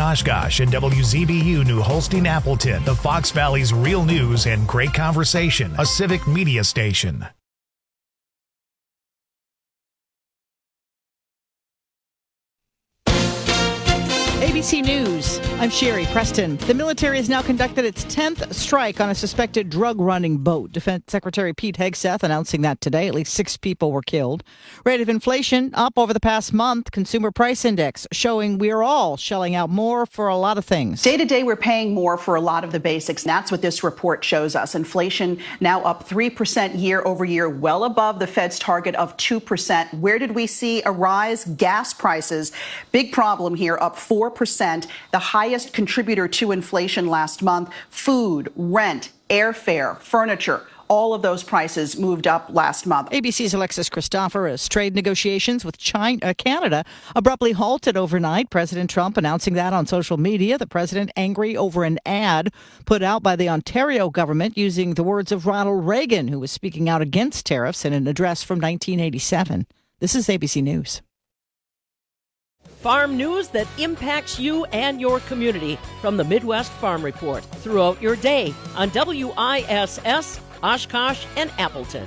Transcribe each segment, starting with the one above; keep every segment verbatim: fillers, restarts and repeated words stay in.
Oshkosh and W Z B U New Holstein Appleton, the Fox Valley's real news and great conversation, a civic media station. A B C News, I'm Sherry Preston. The military has now conducted its tenth strike on a suspected drug-running boat. Defense Secretary Pete Hegseth announcing that today. At least six people were killed. Rate of inflation up over the past month. Consumer Price Index showing we're all shelling out more for a lot of things. Day to day, we're paying more for a lot of the basics. And that's what this report shows us. Inflation now up three percent year over year, well above the Fed's target of two percent. Where did we see a rise? Gas prices. Big problem here, up four percent, the highest contributor to inflation last month. Food, rent, airfare, furniture, all of those prices moved up last month. A B C's Alexis Christoforous. Trade negotiations with China, uh, Canada abruptly halted overnight. President Trump announcing that on social media. The president angry over an ad put out by the Ontario government using the words of Ronald Reagan, who was speaking out against tariffs in an address from nineteen eighty-seven. This is A B C News. Farm news that impacts you and your community from the Midwest Farm Report throughout your day on W I S S, Oshkosh, and Appleton.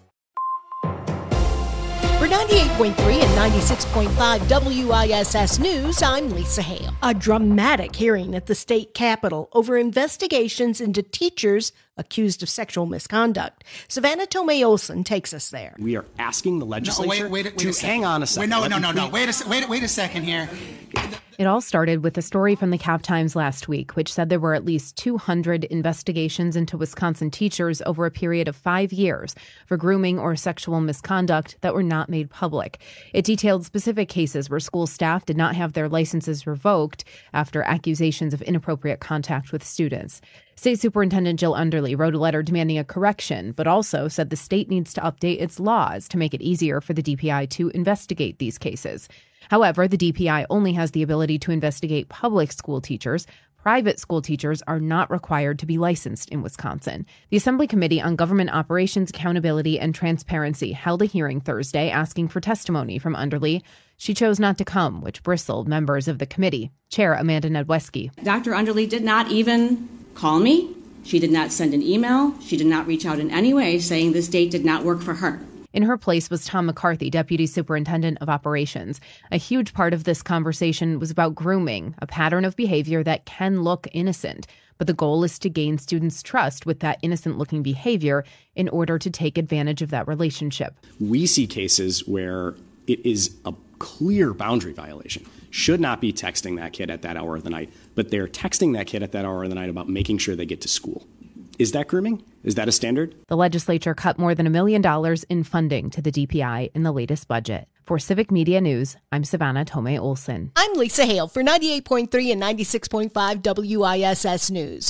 For ninety-eight point three and ninety-six point five W I S S News, I'm Lisa Hale. A dramatic hearing at the state capitol over investigations into teachers accused of sexual misconduct. Savannah Tomei Olson takes us there. We are asking the legislature no, wait, wait, wait to a second. hang on a second. Wait, no, no, no, no. Wait a, wait, wait a second here. It all started with a story from the Cap Times last week, which said there were at least two hundred investigations into Wisconsin teachers over a period of five years for grooming or sexual misconduct that were not made public. It detailed specific cases where school staff did not have their licenses revoked after accusations of inappropriate contact with students. State Superintendent Jill Underly wrote a letter demanding a correction, but also said the state needs to update its laws to make it easier for the D P I to investigate these cases. However, the D P I only has the ability to investigate public school teachers. Private school teachers are not required to be licensed in Wisconsin. The Assembly Committee on Government Operations, Accountability, and Transparency held a hearing Thursday asking for testimony from Underly. She chose not to come, which bristled members of the committee. Chair Amanda Nedweski. Doctor Underly did not even call me. She did not send an email. She did not reach out in any way saying this date did not work for her. In her place was Tom McCarthy, Deputy Superintendent of Operations. A huge part of this conversation was about grooming, a pattern of behavior that can look innocent. But the goal is to gain students' trust with that innocent-looking behavior in order to take advantage of that relationship. We see cases where it is a clear boundary violation. Should not be texting that kid at that hour of the night, but they're texting that kid at that hour of the night about making sure they get to school. Is that grooming? Is that a standard? The legislature cut more than a million dollars in funding to the D P I in the latest budget. For Civic Media News, I'm Savannah Tomei Olson. I'm Lisa Hale for ninety-eight point three and ninety-six point five W I S S News.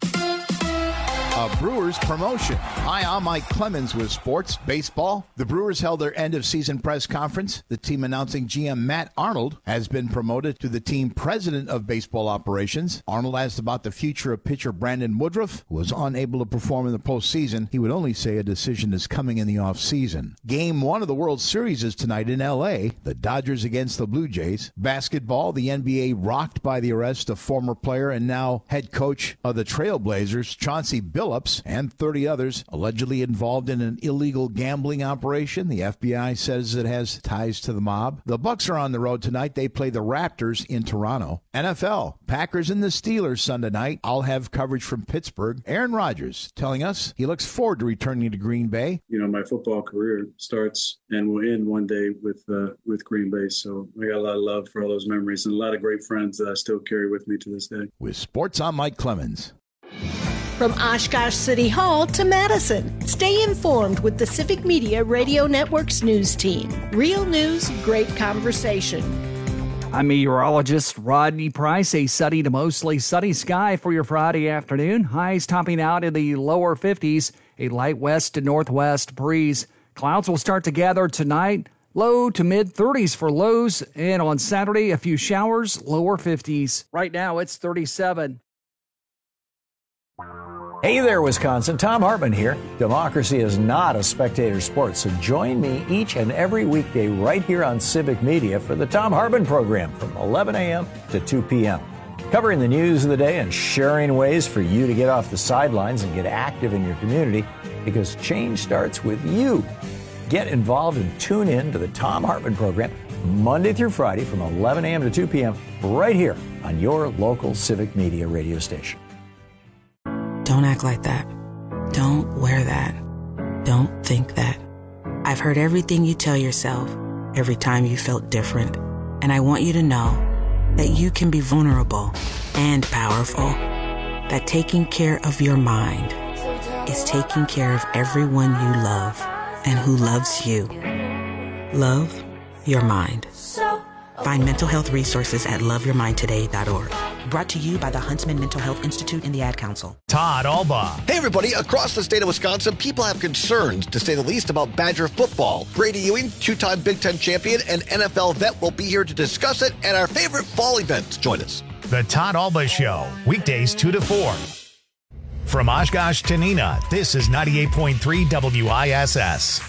A Brewers promotion. Hi, I'm Mike Clemens with sports, baseball. The Brewers held their end-of-season press conference. The team announcing G M Matt Arnold has been promoted to the team president of baseball operations. Arnold asked about the future of pitcher Brandon Woodruff, who was unable to perform in the postseason. He would only say a decision is coming in the offseason. Game one of the World Series is tonight in L A. The Dodgers against the Blue Jays. Basketball, the N B A rocked by the arrest of former player and now head coach of the Trailblazers, Chauncey Billups, and thirty others allegedly involved in an illegal gambling operation. The F B I says it has ties to the mob. The Bucks are on the road tonight. They play the Raptors in Toronto. N F L, Packers and the Steelers Sunday night. I'll have coverage from Pittsburgh. Aaron Rodgers telling us he looks forward to returning to Green Bay. You know, my football career starts and will end one day with uh, with Green Bay. So I got a lot of love for all those memories and a lot of great friends that I still carry with me to this day. With sports, I'm Mike Clemens. From Oshkosh City Hall to Madison, stay informed with the Civic Media Radio Network's news team. Real news, great conversation. I'm meteorologist Rodney Price. A sunny to mostly sunny sky for your Friday afternoon. Highs topping out in the lower fifties. A light west to northwest breeze. Clouds will start to gather tonight. Low to mid thirties for lows. And on Saturday, a few showers, lower fifties. Right now, it's thirty-seven. Hey there, Wisconsin. Tom Hartman here. Democracy is not a spectator sport, so join me each and every weekday right here on Civic Media for the Tom Hartman program from eleven a.m. to two p.m. covering the news of the day and sharing ways for you to get off the sidelines and get active in your community, because change starts with you. Get involved and tune in to the Thom Hartmann program Monday through Friday from eleven a.m. to two p.m. right here on your local civic media radio station. Don't act like that. Don't wear that. Don't think that. I've heard everything you tell yourself every time you felt different. And I want you to know that you can be vulnerable and powerful. That taking care of your mind is taking care of everyone you love and who loves you. Love your mind. Find mental health resources at love your mind today dot org. Brought to you by the Huntsman Mental Health Institute and the Ad Council. Todd Alba. Hey, everybody. Across the state of Wisconsin, people have concerns, to say the least, about Badger football. Brady Ewing, two-time Big Ten champion and N F L vet, will be here to discuss it and our favorite fall events. Join us. The Todd Alba Show, weekdays two to four. From Oshkosh to Neenah, this is ninety-eight point three W I S S.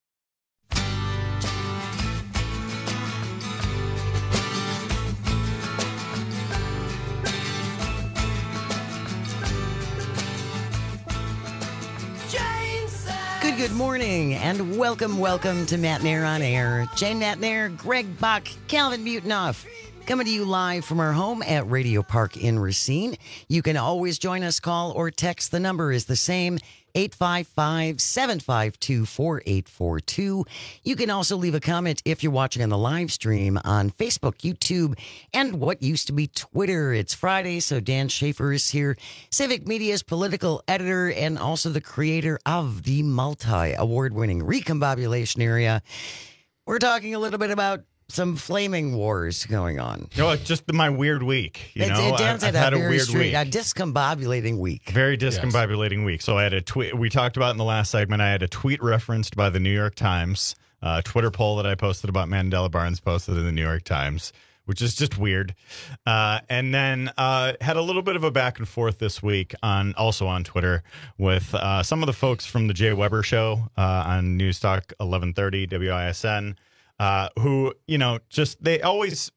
Good, good morning, and welcome, welcome to Matt Nair on Air. Jane Matt Nair, Greg Bach, Calvin Mutenoff, coming to you live from our home at Radio Park in Racine. You can always join us, call or text. The number is the same, eight five five, seven five two, four eight four two. You can also leave a comment if you're watching on the live stream on Facebook, YouTube, and what used to be Twitter. It's Friday, so Dan Schaefer is here, Civic Media's political editor and also the creator of the multi-award-winning Recombobulation Area. We're talking a little bit about some flaming wars going on. You know, it's just been my weird week. You It's- know, it Dan's I, I've had a had a very weird straight- week. a discombobulating week. Very discombobulating week. So I had a tweet. We talked about in the last segment. I had a tweet referenced by the New York Times, a Twitter poll that I posted about Mandela Barnes posted in the New York Times, which is just weird. Uh, and then uh, had a little bit of a back and forth this week on also on Twitter with uh, some of the folks from the Jay Weber Show uh, on News Talk eleven thirty W I S N. Uh, who, you know, just they always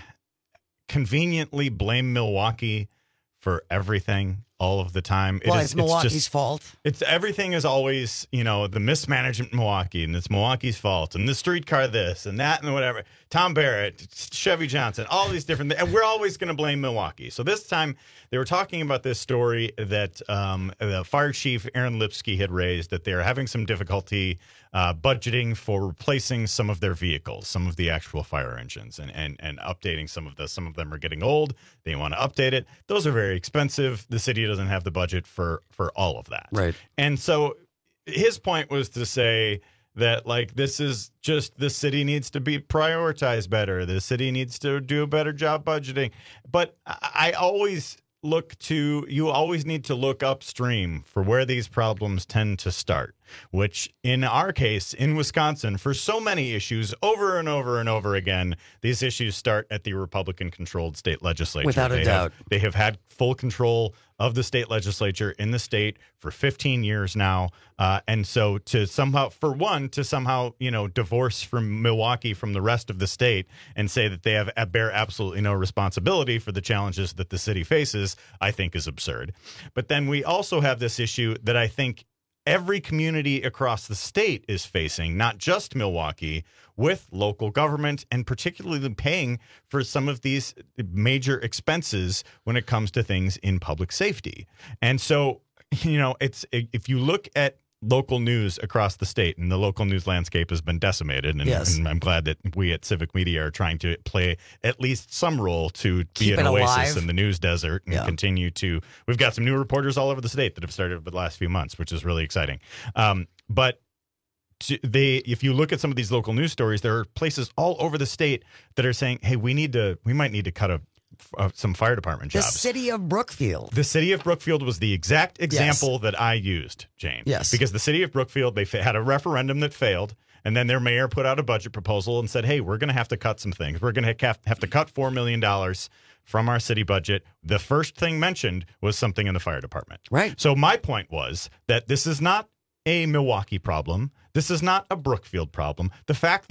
conveniently blame Milwaukee for everything all of the time. Well, it it's Milwaukee's just, fault. It's everything is always, you know, the mismanagement in Milwaukee, and it's Milwaukee's fault, and the streetcar this and that and whatever. Tom Barrett, Chevy Johnson, all these different things. And we're always going to blame Milwaukee. So this time they were talking about this story that um, the fire chief, Aaron Lipsky, had raised, that they're having some difficulty uh, budgeting for replacing some of their vehicles, some of the actual fire engines, and, and, and updating some of the, some of them are getting old. They want to update it. Those are very expensive. The city doesn't have the budget for, for all of that. Right. And so his point was to say that, like, this is just, the city needs to be prioritized better. The city needs to do a better job budgeting. But I always look to, you always need to look upstream for where these problems tend to start, which in our case, in Wisconsin, for so many issues over and over and over again, these issues start at the Republican-controlled state legislature. Without a They doubt. have, they have had full control of the state legislature in the state for fifteen years now. Uh, and so to somehow, for one, to somehow, you know, divorce from Milwaukee from the rest of the state and say that they have bear absolutely no responsibility for the challenges that the city faces, I think is absurd. But then we also have this issue that I think every community across the state is facing, not just Milwaukee, with local government and particularly paying for some of these major expenses when it comes to things in public safety. And so, you know, it's, if you look at local news across the state, and the local news landscape has been decimated, and, Yes. and I'm glad that we at Civic Media are trying to play at least some role to Keep be an it oasis alive. in the news desert and Yeah. continue to. We've got some new reporters all over the state that have started over the last few months, which is really exciting. Um, but to, they, if you look at some of these local news stories, there are places all over the state that are saying, "Hey, we need to, we might need to cut a, uh, some fire department The jobs." city of Brookfield. The city of Brookfield was the exact example that I used, James. Yes. Because the city of Brookfield, they fa- had a referendum that failed, and then their mayor put out a budget proposal and said, "Hey, we're going to have to cut some things. We're going to have have to cut four million dollars from our city budget." The first thing mentioned was something in the fire department. Right. So my point was that this is not a Milwaukee problem. This is not a Brookfield problem. The fact that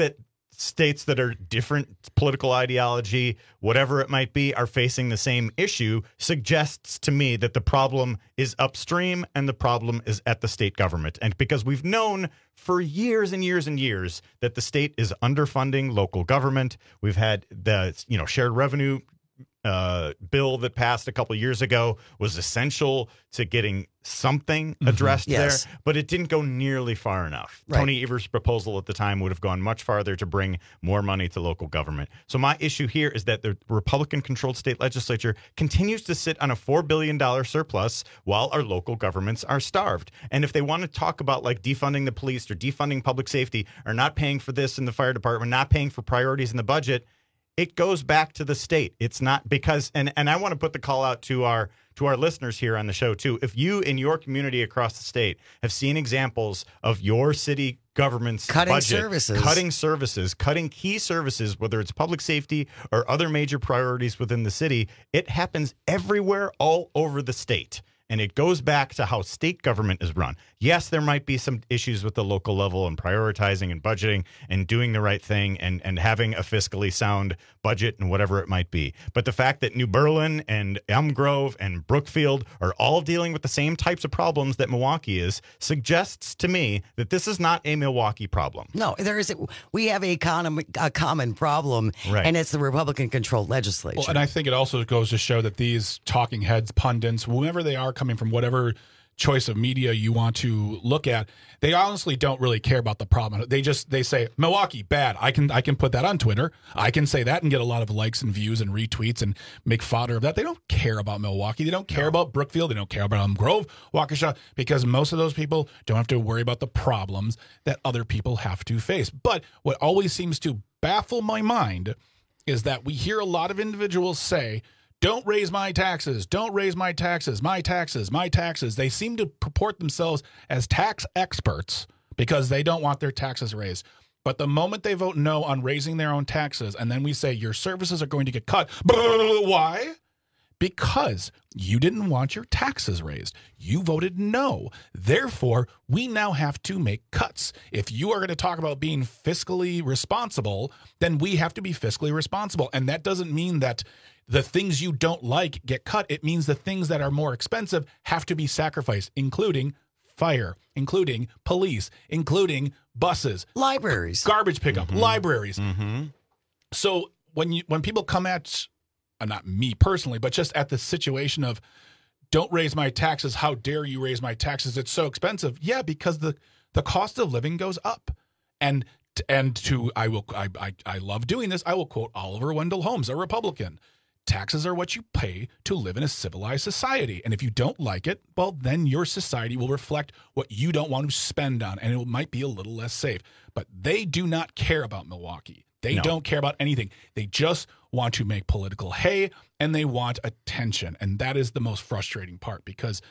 states that are different political ideology, whatever it might be, are facing the same issue suggests to me that the problem is upstream and the problem is at the state government. And because we've known for years and years and years that the state is underfunding local government, we've had the, you know, shared revenue uh, bill that passed a couple years ago was essential to getting something addressed mm-hmm. yes. there, but it didn't go nearly far enough. Right. Tony Evers' proposal at the time would have gone much farther to bring more money to local government. So my issue here is that the Republican-controlled state legislature continues to sit on a four billion dollars surplus while our local governments are starved. And if they want to talk about like defunding the police or defunding public safety or not paying for this in the fire department, not paying for priorities in the budget, it goes back to the state. It's not because, and, and I want to put the call out to our to our listeners here on the show too. If you in your community across the state have seen examples of your city government's cutting budget, services, cutting services, cutting key services, whether it's public safety or other major priorities within the city, it happens everywhere all over the state. And it goes back to how state government is run. Yes, there might be some issues with the local level and prioritizing and budgeting and doing the right thing and, and having a fiscally sound budget and whatever it might be. But the fact that New Berlin and Elm Grove and Brookfield are all dealing with the same types of problems that Milwaukee is suggests to me that this is not a Milwaukee problem. No, there is. A, we have a, common, a common problem, right. and it's the Republican-controlled legislature. Well, and I think it also goes to show that these talking heads, pundits, whoever they are, coming from whatever choice of media you want to look at, they honestly don't really care about the problem. They just they say Milwaukee bad. I can I can put that on Twitter. I can say that and get a lot of likes and views and retweets and make fodder of that. They don't care about Milwaukee. They don't care no. about Brookfield. They don't care about Elm Grove, Waukesha, because most of those people don't have to worry about the problems that other people have to face. But what always seems to baffle my mind is that we hear a lot of individuals say, don't raise my taxes. Don't raise my taxes. My taxes. My taxes. They seem to purport themselves as tax experts because they don't want their taxes raised. But the moment they vote no on raising their own taxes, and then we say your services are going to get cut. Why? Because you didn't want your taxes raised. You voted no. Therefore, we now have to make cuts. If you are going to talk about being fiscally responsible, then we have to be fiscally responsible. And that doesn't mean that the things you don't like get cut. It means the things that are more expensive have to be sacrificed, including fire, including police, including buses, libraries, garbage pickup, mm-hmm. libraries. Mm-hmm. So when you when people come at, uh, not me personally, but just at the situation of don't raise my taxes, how dare you raise my taxes? It's so expensive. Yeah, because the the cost of living goes up. And and to I will I I, I love doing this. I will quote Oliver Wendell Holmes, a Republican. Taxes are what you pay to live in a civilized society. And if you don't like it, well, then your society will reflect what you don't want to spend on, and it might be a little less safe. But they do not care about Milwaukee. They no. don't care about anything. They just want to make political hay, and they want attention. And that is the most frustrating part, because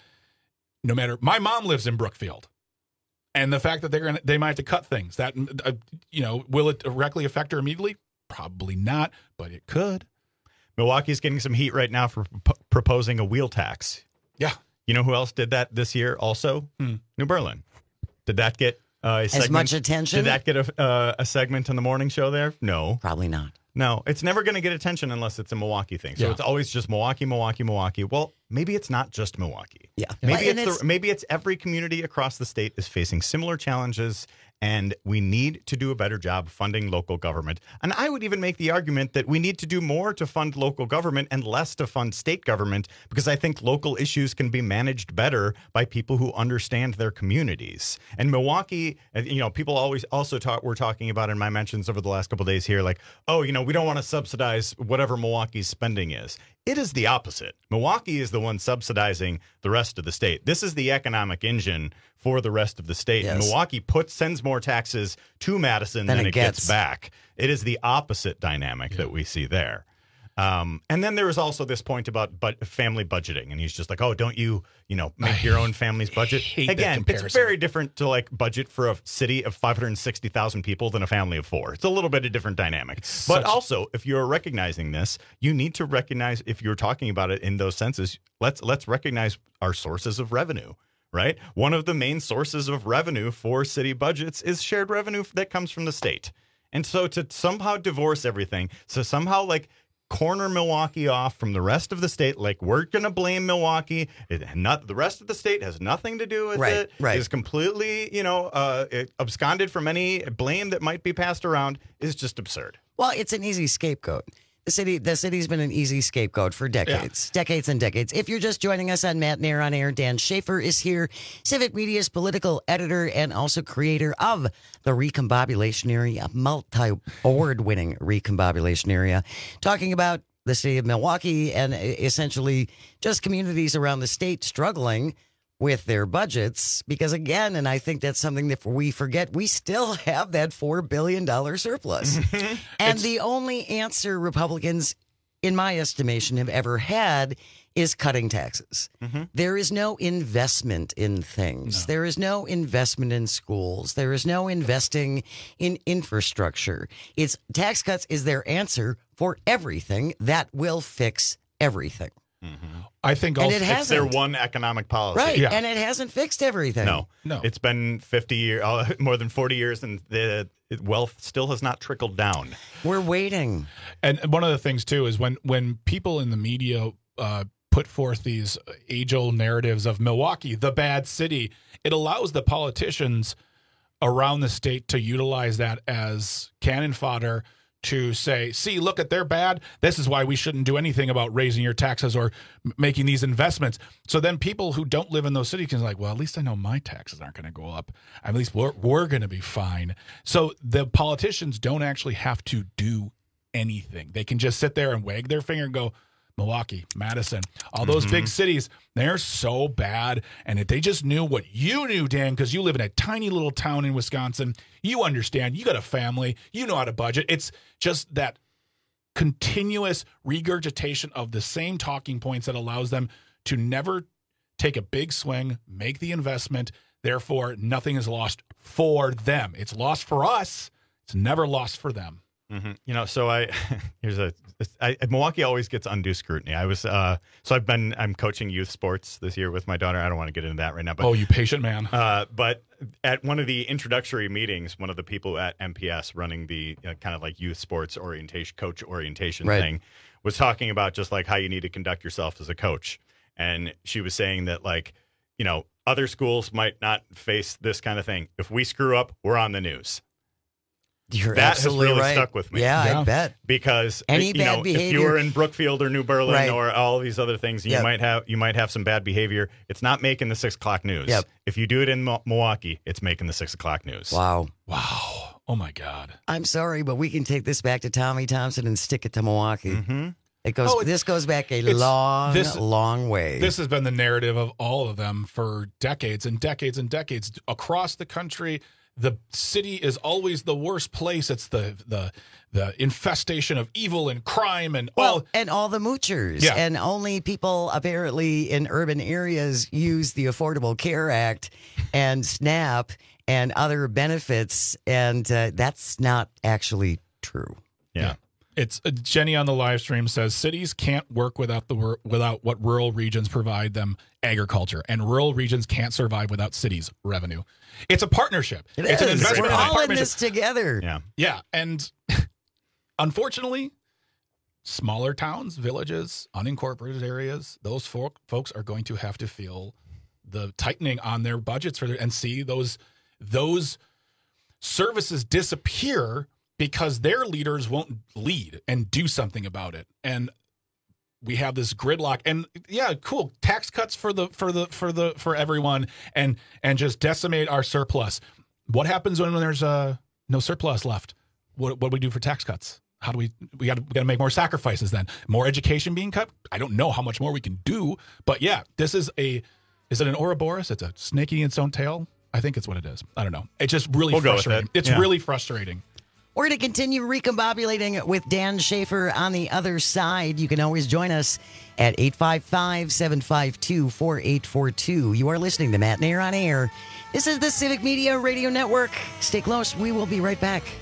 no matter – my mom lives in Brookfield. And the fact that they're gonna, they might have to cut things, that uh, you know, will it directly affect her immediately? Probably not, but it could. Milwaukee's getting some heat right now for p- proposing a wheel tax. Yeah. You know who else did that this year also? Hmm. New Berlin. Did that get uh, a segment? As much attention? Did that get a, uh, a segment on the morning show there? No. Probably not. No, it's never going to get attention unless it's a Milwaukee thing. So yeah. it's always just Milwaukee, Milwaukee, Milwaukee. Well, maybe it's not just Milwaukee. Yeah. Maybe well, it's, it's the, maybe it's every community across the state is facing similar challenges, and we need to do a better job funding local government. And I would even make the argument that we need to do more to fund local government and less to fund state government, because I think local issues can be managed better by people who understand their communities. And Milwaukee, you know, people always also talk, we're talking about in my mentions over the last couple of days here, like, oh, you know, we don't want to subsidize whatever Milwaukee's spending is. It is the opposite. Milwaukee is the one subsidizing the rest of the state. This is the economic engine for the rest of the state. Yes. And Milwaukee puts sends more taxes to Madison than than it it gets. gets back. It is the opposite dynamic yeah. that we see there. Um, and then there is also this point about but family budgeting, and he's just like, "Oh, don't you, you know, make your own family's budget?" Again, it's very different to like budget for a city of five hundred sixty thousand people than a family of four. It's a little bit of different dynamic. It's but such... also, if you're recognizing this, you need to recognize, if you're talking about it in those senses, let's let's recognize our sources of revenue. Right, one of the main sources of revenue for city budgets is shared revenue that comes from the state. And so to somehow divorce everything, so somehow like corner Milwaukee off from the rest of the state, like we're going to blame Milwaukee. It, not the rest of the state has nothing to do with Right, it. right. Is completely, you know, uh, it absconded from any blame that might be passed around is just absurd. Well, it's an easy scapegoat. The city, the city's been an easy scapegoat for decades, yeah. decades and decades. If you're just joining us on Matt and Air on Air, Dan Schaefer is here, Civic Media's political editor and also creator of the Recombobulation Area, multi-award-winning Recombobulation Area, talking about the city of Milwaukee and essentially just communities around the state struggling with their budgets. Because again, and I think that's something that we forget, we still have that four billion dollars surplus. And it's, the only answer Republicans, in my estimation, have ever had is cutting taxes. Mm-hmm. There is no investment in things. No. There is no investment in schools. There is no investing in infrastructure. It's tax cuts is their answer for everything that will fix everything. Mm-hmm. I think also and it it's their one economic policy. Right, yeah. And it hasn't fixed everything. No, no. It's been fifty years, uh, more than forty years, and the wealth still has not trickled down. We're waiting. And one of the things, too, is when, when people in the media uh, put forth these age-old narratives of Milwaukee, the bad city, it allows the politicians around the state to utilize that as cannon fodder to say, see, look at they're bad. This is why we shouldn't do anything about raising your taxes or m- making these investments. So then people who don't live in those cities can like, well, at least I know my taxes aren't going to go up. At least we're, we're going to be fine. So the politicians don't actually have to do anything. They can just sit there and wag their finger and go, Milwaukee, Madison, all those mm-hmm. big cities, they're so bad. And if they just knew what you knew, Dan, because you live in a tiny little town in Wisconsin, you understand, you got a family, you know how to budget. It's just that continuous regurgitation of the same talking points that allows them to never take a big swing, make the investment. Therefore, nothing is lost for them. It's lost for us. It's never lost for them. Mm-hmm. You know, so I here's a I, Milwaukee always gets undue scrutiny. I was uh, so I've been I'm coaching youth sports this year with my daughter. I don't want to get into that right now. But oh, you patient man. Uh, but at one of the introductory meetings, one of the people at M P S running the uh, kind of like youth sports orientation, coach orientation right. thing, was talking about just like how you need to conduct yourself as a coach. And she was saying that like, you know, other schools might not face this kind of thing. If we screw up, we're on the news. You're that has really right. stuck with me. Yeah, yeah, I bet. Because Any you bad know, behavior. if you were in Brookfield or New Berlin right. or all these other things, you yep. might have you might have some bad behavior. It's not making the six o'clock news. Yep. If you do it in Milwaukee, it's making the six o'clock news. Wow. Wow. Oh my God. I'm sorry, but we can take this back to Tommy Thompson and stick it to Milwaukee. Mm-hmm. It goes. Oh, it, this goes back a long, this, long way. This has been the narrative of all of them for decades and decades and decades across the country. The city is always the worst place. It's the the the infestation of evil and crime and well, all and all the moochers. Yeah. And only people apparently in urban areas use the Affordable Care Act and SNAP and other benefits, and uh, that's not actually true. Yeah. yeah. It's uh, Jenny on the live stream says cities can't work without the without what rural regions provide them, agriculture, and rural regions can't survive without cities' revenue. It's a partnership. It it's is. an investment. We're all in partnership. this together. Yeah, yeah, and unfortunately, smaller towns, villages, unincorporated areas, those folk, folks are going to have to feel the tightening on their budgets for their, and see those those services disappear. Because their leaders won't lead and do something about it, and we have this gridlock. And yeah, cool tax cuts for the for the for the for everyone, and and just decimate our surplus. What happens when, when there's uh, no surplus left? What what do we do for tax cuts? How do we we got we got to make more sacrifices then? More education being cut? I don't know how much more we can do, but yeah, this is a is it an Ouroboros? It's a snake eating its own tail. I think it's what it is. I don't know. It's just really we'll frustrating. It. It's yeah. really frustrating. We're going to continue recombobulating with Dan Schaefer on the other side. You can always join us at eight five five, seven five two, four eight four two. You are listening to Matt and Air on Air. This is the Civic Media Radio Network. Stay close. We will be right back.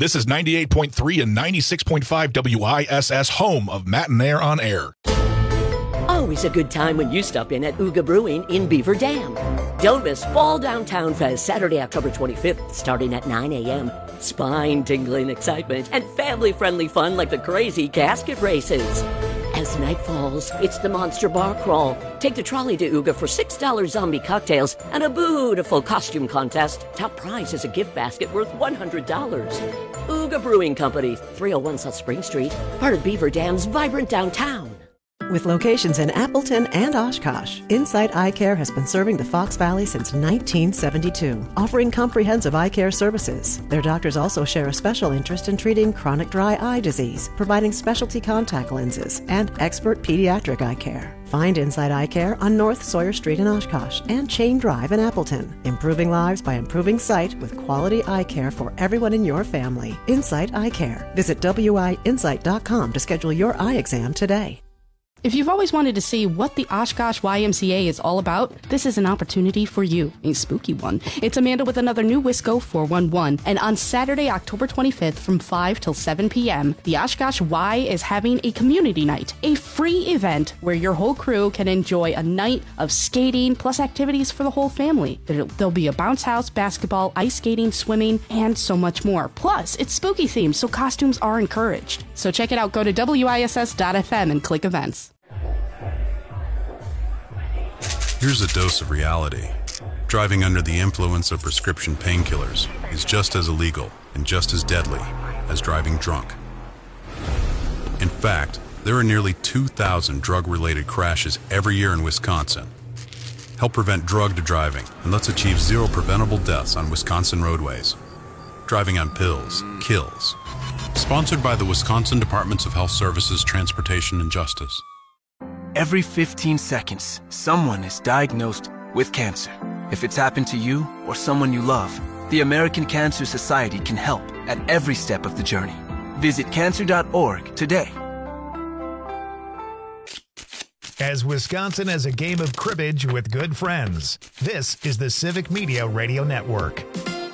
This is ninety-eight point three and ninety-six point five W I S S, home of Matt and Air on Air. Always a good time when you stop in at Ooga Brewing in Beaver Dam. Don't miss Fall Downtown Fest, Saturday, October twenty-fifth, starting at nine a.m. Spine-tingling excitement and family-friendly fun like the crazy casket races. As night falls, it's the Monster Bar Crawl. Take the trolley to Ooga for six dollars zombie cocktails and a beautiful costume contest. Top prize is a gift basket worth one hundred dollars. Ooga Brewing Company, three oh one South Spring Street, part of Beaver Dam's vibrant downtown. With locations in Appleton and Oshkosh, Insight Eye Care has been serving the Fox Valley since nineteen seventy-two, offering comprehensive eye care services. Their doctors also share a special interest in treating chronic dry eye disease, providing specialty contact lenses, and expert pediatric eye care. Find Insight Eye Care on North Sawyer Street in Oshkosh and Chain Drive in Appleton. Improving lives by improving sight with quality eye care for everyone in your family. Insight Eye Care. Visit W I insight dot com to schedule your eye exam today. If you've always wanted to see what the Oshkosh Y M C A is all about, this is an opportunity for you, a spooky one. It's Amanda with another new Wisco four one one, and on Saturday, October twenty-fifth from five till seven p.m., the Oshkosh Y is having a community night, a free event where your whole crew can enjoy a night of skating plus activities for the whole family. There'll be a bounce house, basketball, ice skating, swimming, and so much more. Plus, it's spooky themed, so costumes are encouraged. So check it out. Go to W I S S dot F M and click events. Here's a dose of reality. Driving under the influence of prescription painkillers is just as illegal and just as deadly as driving drunk. In fact, there are nearly two thousand drug-related crashes every year in Wisconsin. Help prevent drug driving and let's achieve zero preventable deaths on Wisconsin roadways. Driving on pills kills. Sponsored by the Wisconsin Departments of Health Services, Transportation, and Justice. Every fifteen seconds, someone is diagnosed with cancer. If it's happened to you or someone you love, the American Cancer Society can help at every step of the journey. Visit cancer dot org today. As Wisconsin has a game of cribbage with good friends, this is the Civic Media Radio Network.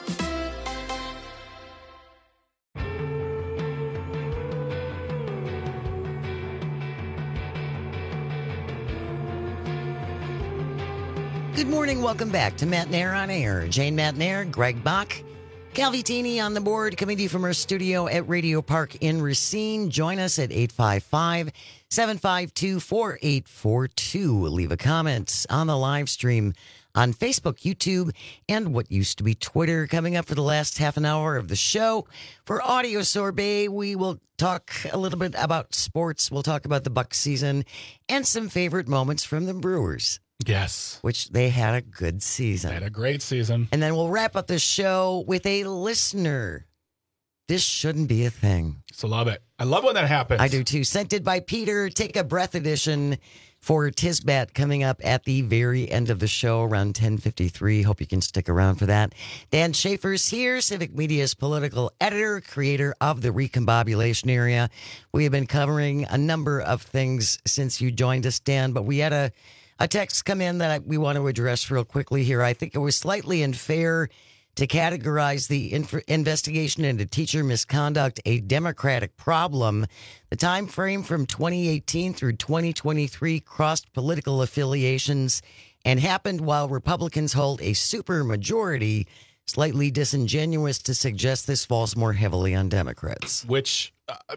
Good morning. Welcome back to Matt and Air on Air. Jane Matt and Air, Greg Bach, Calvitini on the board, coming to you from our studio at Radio Park in Racine. Join us at eight five five, seven five two, four eight four two. Leave a comment on the live stream on Facebook, YouTube, and what used to be Twitter. Coming up for the last half an hour of the show. For Audio Sorbet, we will talk a little bit about sports. We'll talk about the Buck season and some favorite moments from the Brewers. Yes. Which they had a good season. They had a great season. And then we'll wrap up the show with a listener. This shouldn't be a thing. So love it. I love when that happens. I do too. Sent it by Peter. Take a breath edition for Tisbat coming up at the very end of the show around ten fifty-three. Hope you can stick around for that. Dan Schaefer's here, Civic Media's political editor, creator of the Recombobulation Area. We have been covering a number of things since you joined us, Dan, but we had a A text come in that we want to address real quickly here. I think it was slightly unfair to categorize the inf- investigation into teacher misconduct a Democratic problem. The time frame from twenty eighteen through twenty twenty-three crossed political affiliations and happened while Republicans hold a supermajority. Slightly disingenuous to suggest this falls more heavily on Democrats. Which... Uh,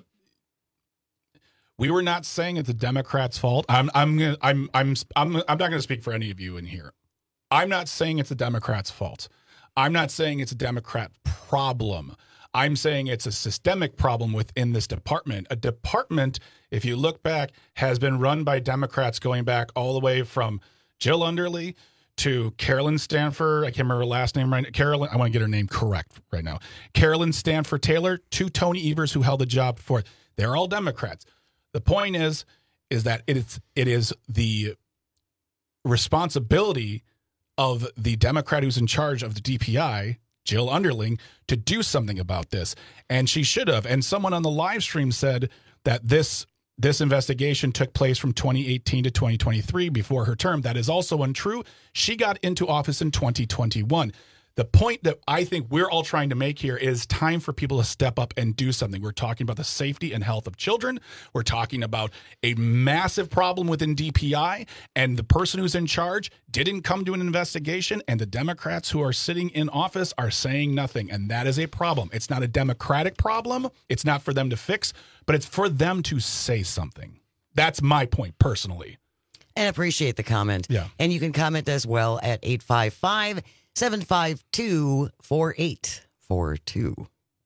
We were not saying it's the Democrats' fault. I'm I'm gonna, I'm I'm I'm I'm not going to speak for any of you in here. I'm not saying it's the Democrats' fault. I'm not saying it's a Democrat problem. I'm saying it's a systemic problem within this department. A department, if you look back, has been run by Democrats going back all the way from Jill Underly to Carolyn Stanford. I can't remember her last name right now. Carolyn, I want to get her name correct right now. Carolyn Stanford Taylor to Tony Evers, who held the job before. They're all Democrats. The point is, is that it is it is the responsibility of the Democrat who's in charge of the D P I, Jill Underling, to do something about this, and she should have. And someone on the live stream said that this this investigation took place from twenty eighteen to twenty twenty-three before her term. That is also untrue. She got into office in twenty twenty-one. The point that I think we're all trying to make here is time for people to step up and do something. We're talking about the safety and health of children. We're talking about a massive problem within D P I, and the person who's in charge didn't come to an investigation, and the Democrats who are sitting in office are saying nothing, and that is a problem. It's not a Democratic problem. It's not for them to fix, but it's for them to say something. That's my point personally. And appreciate the comment. Yeah. And you can comment as well at eight five five, seven five two, four eight four two.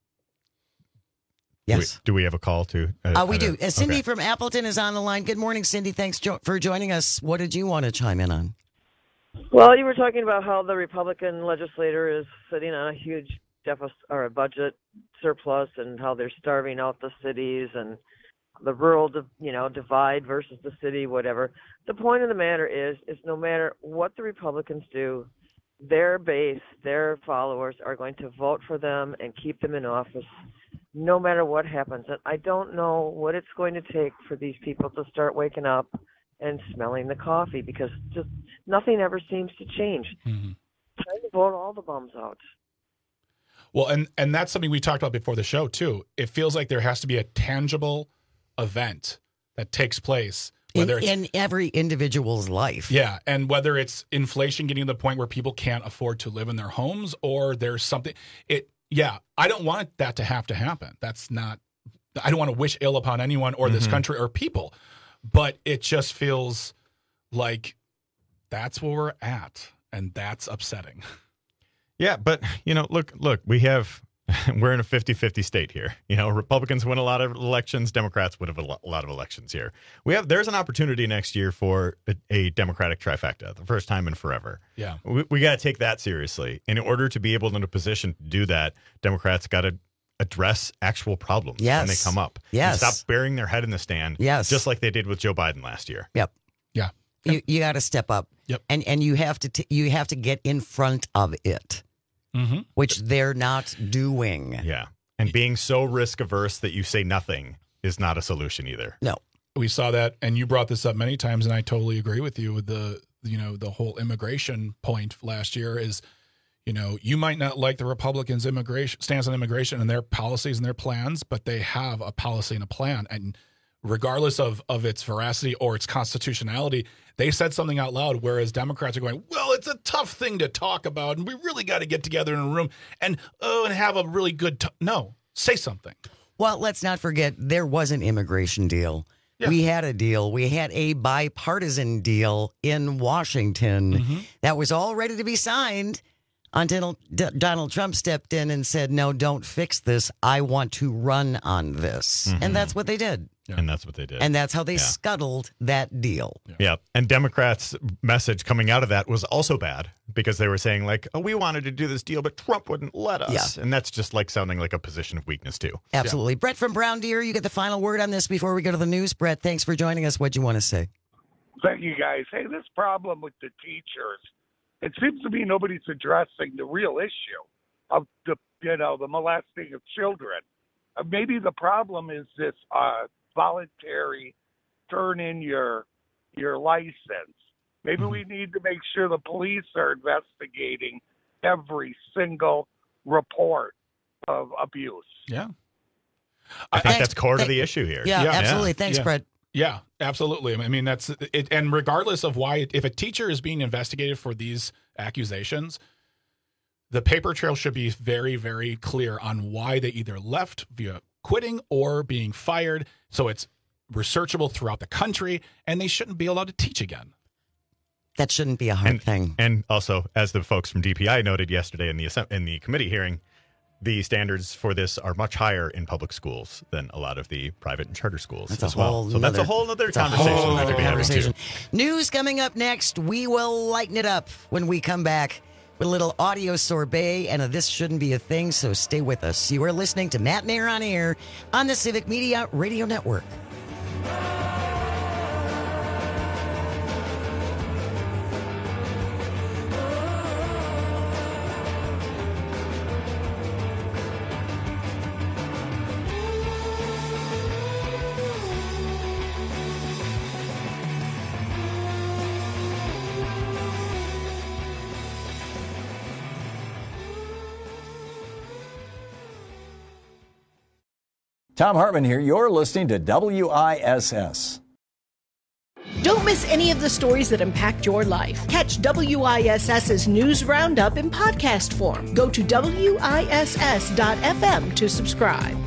Yes. Do we, do we have a call to? Uh, Uh, we do. Uh, Cindy okay. from Appleton is on the line. Good morning, Cindy. Thanks jo- for joining us. What did you want to chime in on? Well, you were talking about how the Republican legislator is sitting on a huge deficit or a budget surplus, and how they're starving out the cities and the rural, you know, divide versus the city, whatever. The point of the matter is, is no matter what the Republicans do, their base, their followers are going to vote for them and keep them in office, no matter what happens. And I don't know what it's going to take for these people to start waking up and smelling the coffee, because just nothing ever seems to change. Mm-hmm. Trying to vote all the bums out. Well, and, and that's something we talked about before the show, too. It feels like there has to be a tangible event that takes place. Whether In, it's, in every individual's life. yeah, and whether it's inflation getting to the point where people can't afford to live in their homes, or there's something. It, yeah, I don't want that to have to happen. That's not. I don't want to wish ill upon anyone or this Mhm. country or people, but it just feels like that's where we're at, and that's upsetting. Yeah, but you know, look, look, we have we're in a fifty-fifty state here. You know, Republicans win a lot of elections, Democrats win a lo- a lot of elections here. We have there's an opportunity next year for a, a Democratic trifecta, the first time in forever. Yeah. We, we got to take that seriously. And in order to be able in a position to do that, Democrats got to address actual problems Yes. when they come up. Yes. And stop burying their head in the stand. Yes. Just like they did with Joe Biden last year. Yep. Yeah. You you got to step up. Yep. And and you have to t- you have to get in front of it, Mm-hmm. which they're not doing. Yeah. And being so risk averse that you say nothing is not a solution either. No. We saw that, and you brought this up many times, and I totally agree with you with the, you know, the whole immigration point last year is, you know, you might not like the Republicans' immigration stance on immigration and their policies and their plans, but they have a policy and a plan. And regardless of, of its veracity or its constitutionality, they said something out loud, whereas Democrats are going, well, it's a tough thing to talk about, and we really got to get together in a room and, oh, and have a really good t-. No, say something. Well, let's not forget there was an immigration deal. Yeah. We had a deal. We had a bipartisan deal in Washington Mm-hmm. that was all ready to be signed until D- Donald Trump stepped in and said, no, don't fix this. I want to run on this. Mhm. And that's what they did. And that's what they did. And that's how they Yeah. scuttled that deal. Yeah. And Democrats' message coming out of that was also bad because they were saying, like, oh, we wanted to do this deal, but Trump wouldn't let us. Yeah. And that's just like sounding like a position of weakness, too. Absolutely. Brett from Brown Deer, you get the final word on this before we go to the news. Brett, thanks for joining us. What'd you want to say? Thank you, guys. Hey, this problem with the teachers, it seems to me nobody's addressing the real issue of the, you know, the molesting of children. Uh, maybe the problem is this uh, voluntary turn in your your license. Maybe we need to make sure the police are investigating every single report of abuse. Yeah. I think that's core to the issue here. Yeah, absolutely. Thanks, yeah. Brett. Yeah, absolutely. I mean, that's it. And regardless of why, if a teacher is being investigated for these accusations, the paper trail should be very, very clear on why they either left via quitting or being fired. So it's researchable throughout the country, and they shouldn't be allowed to teach again. That shouldn't be a hard and, thing. And also, as the folks from D P I noted yesterday in the in the committee hearing, the standards for this are much higher in public schools than a lot of the private and charter schools That's as a well. whole So that's nother- a whole other that's a conversation whole that nother could be having conversation. too. News coming up next. We will lighten it up when we come back with a little audio sorbet and a This Shouldn't Be a Thing, so stay with us. You are listening to Matt Mayer on Air on the Civic Media Radio Network. Tom Hartman here. You're listening to W I S S. Don't miss any of the stories that impact your life. Catch WISS's News Roundup in podcast form. Go to W I S S dot F M to subscribe.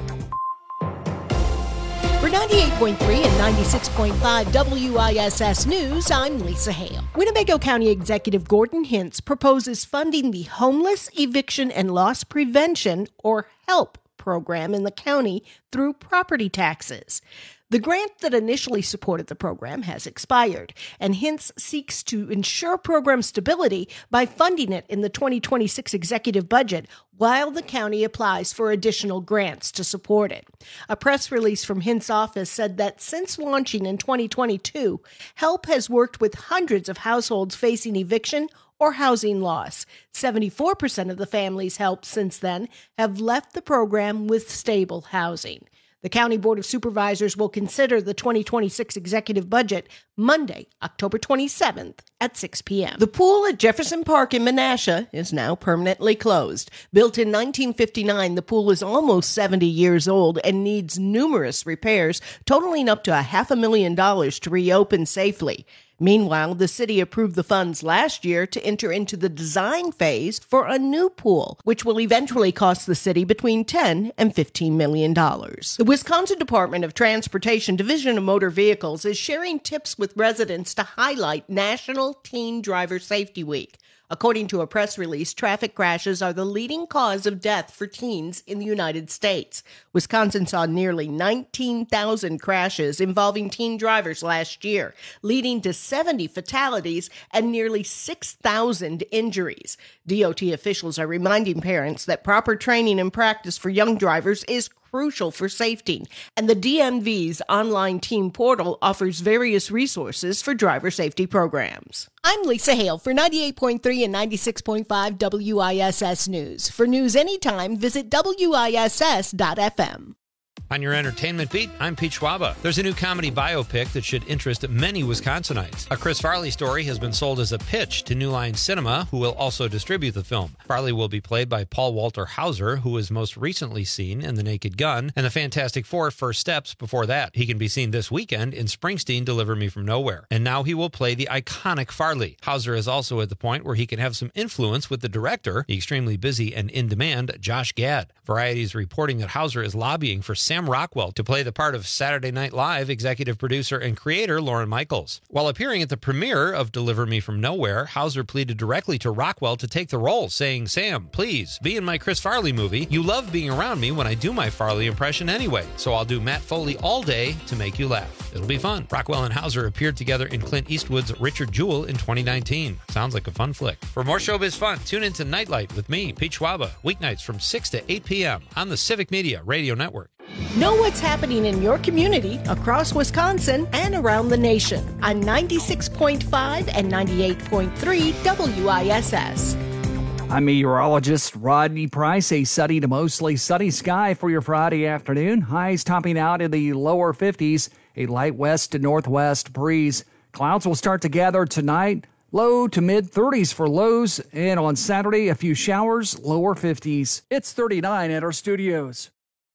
For ninety-eight point three and ninety-six point five W I S S News, I'm Lisa Hale. Winnebago County Executive Gordon Hintz proposes funding the Homeless Eviction and Loss Prevention, or HELP, program in the county through property taxes. The grant that initially supported the program has expired, and Hintz seeks to ensure program stability by funding it in the twenty twenty-six executive budget while the county applies for additional grants to support it. A press release from Hintz's office said that since launching in twenty twenty-two, HELP has worked with hundreds of households facing eviction or housing loss. seventy-four percent of the families helped since then have left the program with stable housing. The County Board of Supervisors will consider the twenty twenty-six executive budget Monday, October twenty-seventh at six p.m. The pool at Jefferson Park in Menasha is now permanently closed. Built in nineteen fifty-nine, the pool is almost seventy years old and needs numerous repairs, totaling up to a half a million dollars to reopen safely. Meanwhile, the city approved the funds last year to enter into the design phase for a new pool, which will eventually cost the city between ten and fifteen million dollars. The Wisconsin Department of Transportation Division of Motor Vehicles is sharing tips with residents to highlight National Teen Driver Safety Week. According to a press release, traffic crashes are the leading cause of death for teens in the United States. Wisconsin saw nearly nineteen thousand crashes involving teen drivers last year, leading to seventy fatalities and nearly six thousand injuries. D O T officials are reminding parents that proper training and practice for young drivers is crucial for safety, and the D M V's online team portal offers various resources for driver safety programs. I'm Lisa Hale for ninety-eight point three and ninety-six point five W I S S News. For news anytime, visit W I S S dot F M. On your entertainment beat, I'm Pete Schwaba. There's a new comedy biopic that should interest many Wisconsinites. A Chris Farley story has been sold as a pitch to New Line Cinema, who will also distribute the film. Farley will be played by Paul Walter Hauser, who was most recently seen in The Naked Gun and The Fantastic Four First Steps before that. He can be seen this weekend in Springsteen Deliver Me From Nowhere. And now he will play the iconic Farley. Hauser is also at the point where he can have some influence with the director, the extremely busy and in-demand Josh Gad. Variety is reporting that Hauser is lobbying for Sam Rockwell to play the part of Saturday Night Live executive producer and creator Lorne Michaels. While appearing at the premiere of Deliver Me From Nowhere, Hauser pleaded directly to Rockwell to take the role, saying, "Sam, please, be in my Chris Farley movie. You love being around me when I do my Farley impression anyway, so I'll do Matt Foley all day to make you laugh. It'll be fun." Rockwell and Hauser appeared together in Clint Eastwood's Richard Jewell in twenty nineteen. Sounds like a fun flick. For more showbiz fun, tune into Nightlight with me, Pete Schwaba, weeknights from six to eight p.m. on the Civic Media Radio Network. Know what's happening in your community, across Wisconsin, and around the nation on ninety-six point five and ninety-eight point three W I S S. I'm meteorologist Rodney Price. A sunny to mostly sunny sky for your Friday afternoon. Highs topping out in the lower fifties. A light west to northwest breeze. Clouds will start to gather tonight. Low to mid thirties for lows. And on Saturday, a few showers, lower fifties. It's thirty-nine at our studios.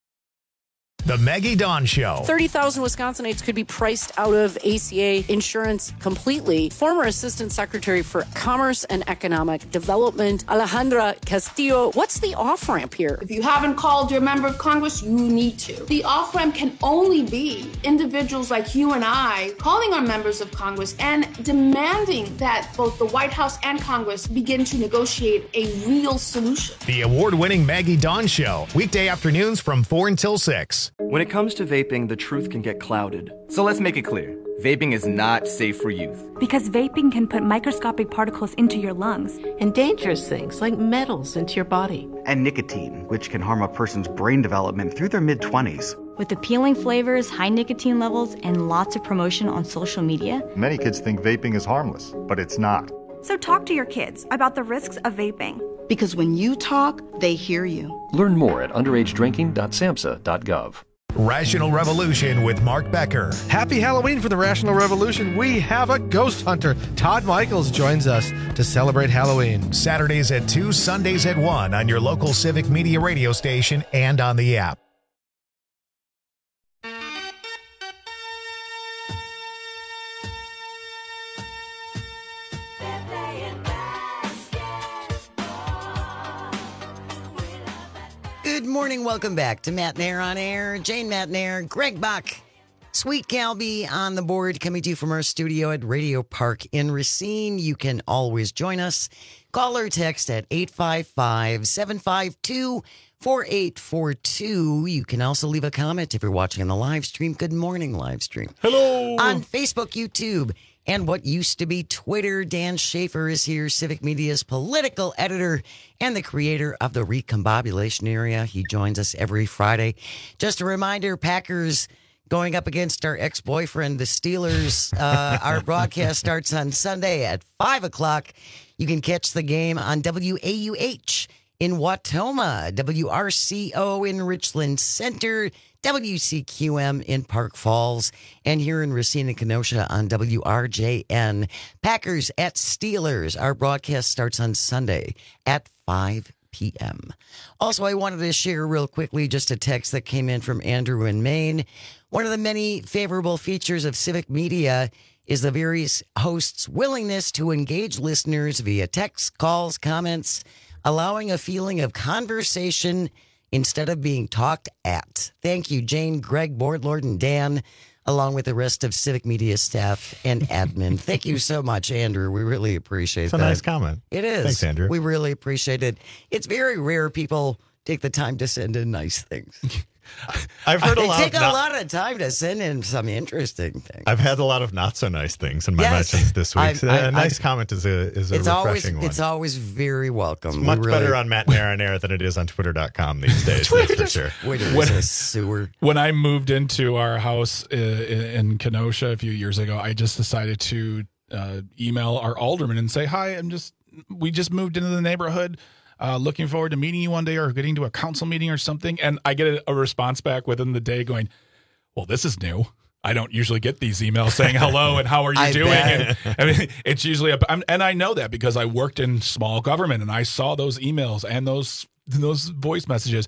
The Maggie Dawn Show. thirty thousand Wisconsinites could be priced out of A C A insurance completely. Former Assistant Secretary for Commerce and Economic Development, Alejandra Castillo. What's the off-ramp here? If you haven't called your member of Congress, you need to. The off-ramp can only be individuals like you and I calling our members of Congress and demanding that both the White House and Congress begin to negotiate a real solution. The award-winning Maggie Dawn Show. Weekday afternoons from four until six. When it comes to vaping, the truth can get clouded. So let's make it clear. Vaping is not safe for youth. Because vaping can put microscopic particles into your lungs. And dangerous things like metals into your body. And nicotine, which can harm a person's brain development through their mid-twenties. With appealing flavors, high nicotine levels, and lots of promotion on social media. Many kids think vaping is harmless, but it's not. So talk to your kids about the risks of vaping. Because when you talk, they hear you. Learn more at underage drinking dot samhsa dot gov. Rational Revolution with Mark Becker. Happy Halloween for the Rational Revolution. We have a ghost hunter. Todd Michaels joins us to celebrate Halloween. Saturdays at two, Sundays at one on your local Civic Media radio station and on the app. Good morning. Welcome back to Matt Nair on Air. Jane Matt Nair, Greg Bach, Sweet Calby on the board, coming to you from our studio at Radio Park in Racine. You can always join us. Call or text at eight five five, seven five two, four eight four two. You can also leave a comment if you're watching on the live stream. Good morning, live stream. Hello. On Facebook, YouTube, and what used to be Twitter, Dan Schaefer is here, Civic Media's political editor and the creator of the Recombobulation Area. He joins us every Friday. Just a reminder, Packers going up against our ex-boyfriend, the Steelers. Uh, our broadcast starts on Sunday at five o'clock. You can catch the game on W A U H in Wautoma, W R C O in Richland Center, W C Q M in Park Falls, and here in Racine and Kenosha on W R J N. Packers at Steelers. Our broadcast starts on Sunday at five p.m. Also, I wanted to share real quickly just a text that came in from Andrew in Maine. One of the many favorable features of Civic Media is the various hosts' willingness to engage listeners via text, calls, comments, allowing a feeling of conversation instead of being talked at. Thank you, Jane, Greg, Boardlord, and Dan, along with the rest of Civic Media staff and admin. Thank you so much, Andrew. We really appreciate It's that. a nice comment. It is. Thanks, Andrew. We really appreciate it. It's very rare people take the time to send in nice things. I've heard a they lot take of a not- lot of time to send in some interesting things. I've had a lot of not so nice things in my Yes. mentions this week. I've- So I've- a nice I've- comment is a is a It's always refreshing one. it's always very welcome. It's We much really- better on Matt Nair on Air than it is on Twitter dot com these days. That's for sure. Twitter When- is a sewer. When I moved into our house uh, in Kenosha a few years ago, I just decided to uh, email our alderman and say, "Hi, I'm just we just moved into the neighborhood. Uh, looking forward to meeting you one day or getting to a council meeting or something." And I get a, a response back within the day going, "Well, this is new. I don't usually get these emails saying hello and how are you I doing." bet. And I mean, it's usually a, I'm, and I know that because I worked in small government and I saw those emails and those those voice messages.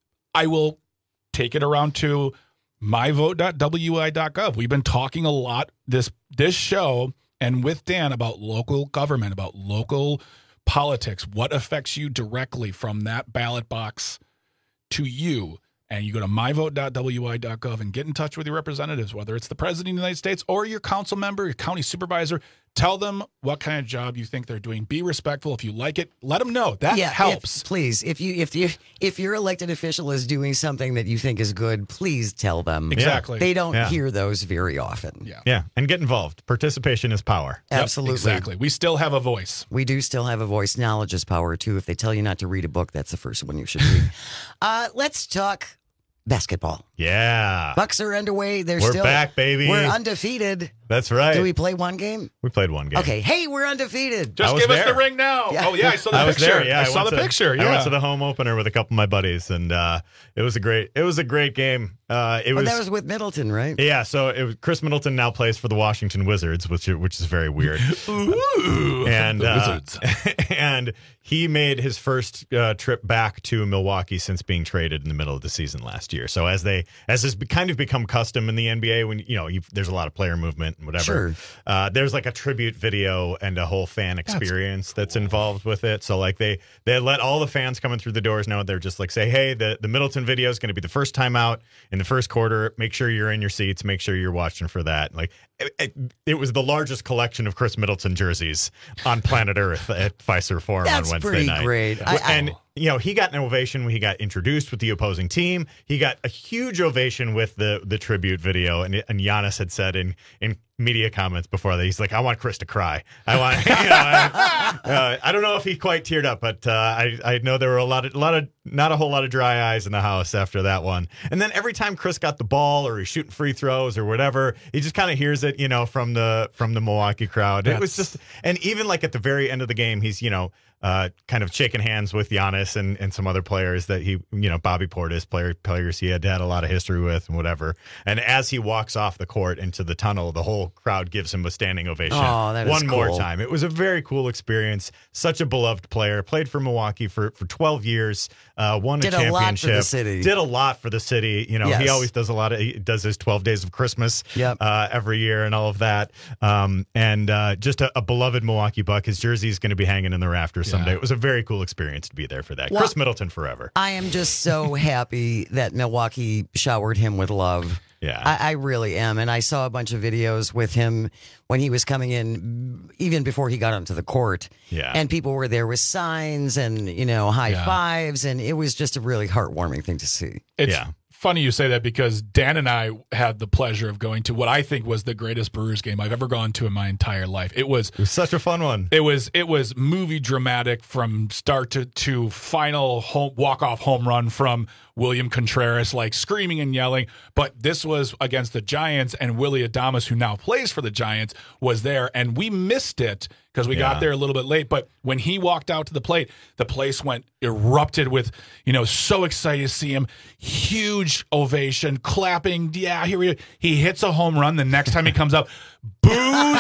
I will take it around to my vote dot w i dot gov. We've been talking a lot this this show and with Dan about local government, about local politics, what affects you directly from that ballot box to you. And you go to my vote dot w i dot gov and get in touch with your representatives, whether it's the president of the United States or your council member, your county supervisor. Tell them what kind of job you think they're doing. Be respectful. If you like it, let them know. That yeah, helps. If, please, if you if you if your elected official is doing something that you think is good, please tell them. Exactly. They don't Yeah. hear those very often. Yeah. Yeah, and get involved. Participation is power. Yep, Absolutely. exactly. We still have a voice. We do still have a voice. Knowledge is power, too. If they tell you not to read a book, that's the first one you should read. uh, let's talk basketball. Yeah. Bucks are underway. They're We're still back, baby. We're undefeated. That's right. Do we play one game? We played one game. Okay. Hey, we're undefeated. Just I was give us there. the ring now. Yeah. Oh, yeah, I saw the I was picture. there. Yeah, I, saw went the to- picture. Yeah. I went to the home opener with a couple of my buddies, and uh, it was a great. It was a great game. Uh, it Well, was. that was with Middleton, right? Yeah, so it was, Chris Middleton now plays for the Washington Wizards, which which is very weird. Ooh, and the uh, Wizards. and he made his first uh, trip back to Milwaukee since being traded in the middle of the season last year. So as they as has be, kind of become custom in the N B A, when you know you've, there's a lot of player movement and whatever. Sure. Uh, there's like a tribute video and a whole fan experience that's, that's involved with it. So like they they let all the fans coming through the doors know. They're just like, say, hey, the the Middleton video is going to be the first time out in the first quarter. Make sure you're in your seats. Make sure you're watching for that. Like it, it, it was the largest collection of Chris Middleton jerseys on planet Earth at Fiserv Forum That's on Wednesday pretty night. great. I- I- and you know, he got an ovation when he got introduced with the opposing team. He got a huge ovation with the the tribute video, and and Giannis had said in in media comments before that, he's like, I want Chris to cry. I want, you know, I, uh, I don't know if he quite teared up, but uh, I I know there were a lot of a lot of not a whole lot of dry eyes in the house after that one. And then every time Chris got the ball or he's shooting free throws or whatever, he just kind of hears it, you know, from the from the Milwaukee crowd. It was just, and even like at the very end of the game, he's you know. Uh, kind of shaking hands with Giannis and, and some other players that he, you know, Bobby Portis, player, players he had had a lot of history with and whatever. And as he walks off the court into the tunnel, the whole crowd gives him a standing ovation. Oh, that is one more cool. time. It was a very cool experience. Such a beloved player. Played for Milwaukee for, for twelve years. Uh, won Did a a championship. lot for the city. Did a lot for the city. You know, he Yes. always does a lot of. He does his twelve days of Christmas Yep. uh, every year and all of that. Um, and uh, just a, a beloved Milwaukee Buck. His jersey is going to be hanging in the rafters Yeah. someday. It was a very cool experience to be there for that. Well, Chris Middleton forever. I am just so happy that Milwaukee showered him with love. Yeah. I, I really am. And I saw a bunch of videos with him when he was coming in, even before he got onto the court. Yeah. And people were there with signs and, you know, high Yeah. fives. And it was just a really heartwarming thing to see. It's Yeah. funny you say that because Dan and I had the pleasure of going to what I think was the greatest Brewers game I've ever gone to in my entire life. It was, It was such a fun one. it was it was movie dramatic from start to, to final home, walk-off home run from William Contreras, like screaming and yelling. But this was against the Giants, and Willie Adames, who now plays for the Giants, was there. And we missed it because we Yeah. got there a little bit late. But when he walked out to the plate, the place went erupted with, you know, so excited to see him. Huge ovation, clapping. Yeah, here we He hits a home run. The next time he comes up, boos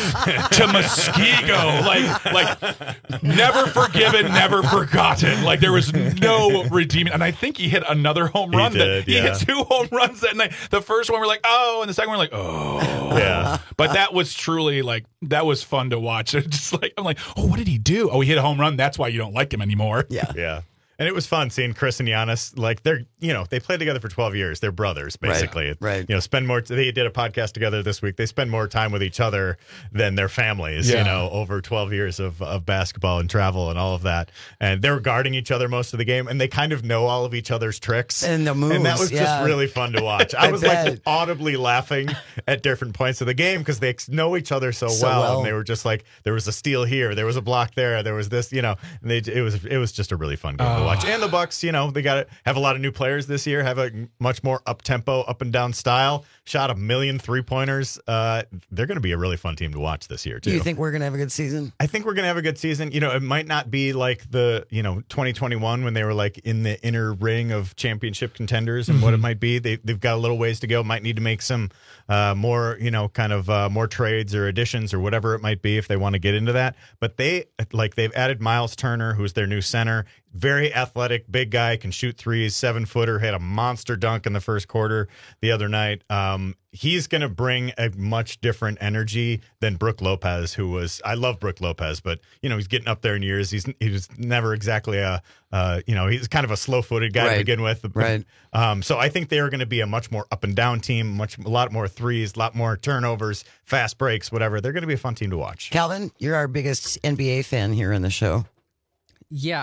to Muskego. Like, like never forgiven, never forgotten. Like there was no redeeming. And I think he hit another home He run. did, that, he yeah. hit two home runs that night. The first one we're like, oh, and the second one we're like, oh. Yeah. But that was truly like, that was fun to watch. Just like, I'm like, oh, what did he do? Oh, he hit a home run. That's why you don't like him anymore. Yeah. Yeah. And it was fun seeing Chris and Giannis. Like they're, you know, they played together for twelve years. They're brothers, basically. Right, right. You know, spend more. They did a podcast together this week. They spend more time with each other than their families. Yeah. You know, over twelve years of, of basketball and travel and all of that. And they were guarding each other most of the game, and they kind of know all of each other's tricks And the moves, And that was yeah. just really fun to watch. I, I was bet. like audibly laughing at different points of the game because they know each other so, So well, well. and they were just like, there was a steal here, there was a block there, there was this. You know, and they it was it was just a really fun game to Oh. watch. And the Bucks, you know, they got to have a lot of new players this year, have a much more up-tempo, up-and-down style, shot a million three-pointers. Uh, they're going to be a really fun team to watch this year, too. Do you think we're going to have a good season? I think we're going to have a good season. You know, it might not be like the, you know, twenty twenty-one when they were like in the inner ring of championship contenders and Mm-hmm. what it might be. They, they've got a little ways to go. Might need to make some uh, more, you know, kind of uh, more trades or additions or whatever it might be if they want to get into that. But they, like, they've added Miles Turner, who's their new center. Very athletic, big guy, can shoot threes, seven footer, had a monster dunk in the first quarter the other night. Um, he's going to bring a much different energy than Brook Lopez, who was, I love Brook Lopez, but, you know, he's getting up there in years. He's, he was never exactly a, uh, you know, he's kind of a slow footed guy Right. to begin with. Right. Um, so I think they are going to be a much more up and down team, much, a lot more threes, a lot more turnovers, fast breaks, whatever. They're going to be a fun team to watch. Calvin, you're our biggest N B A fan here on the show. Yeah.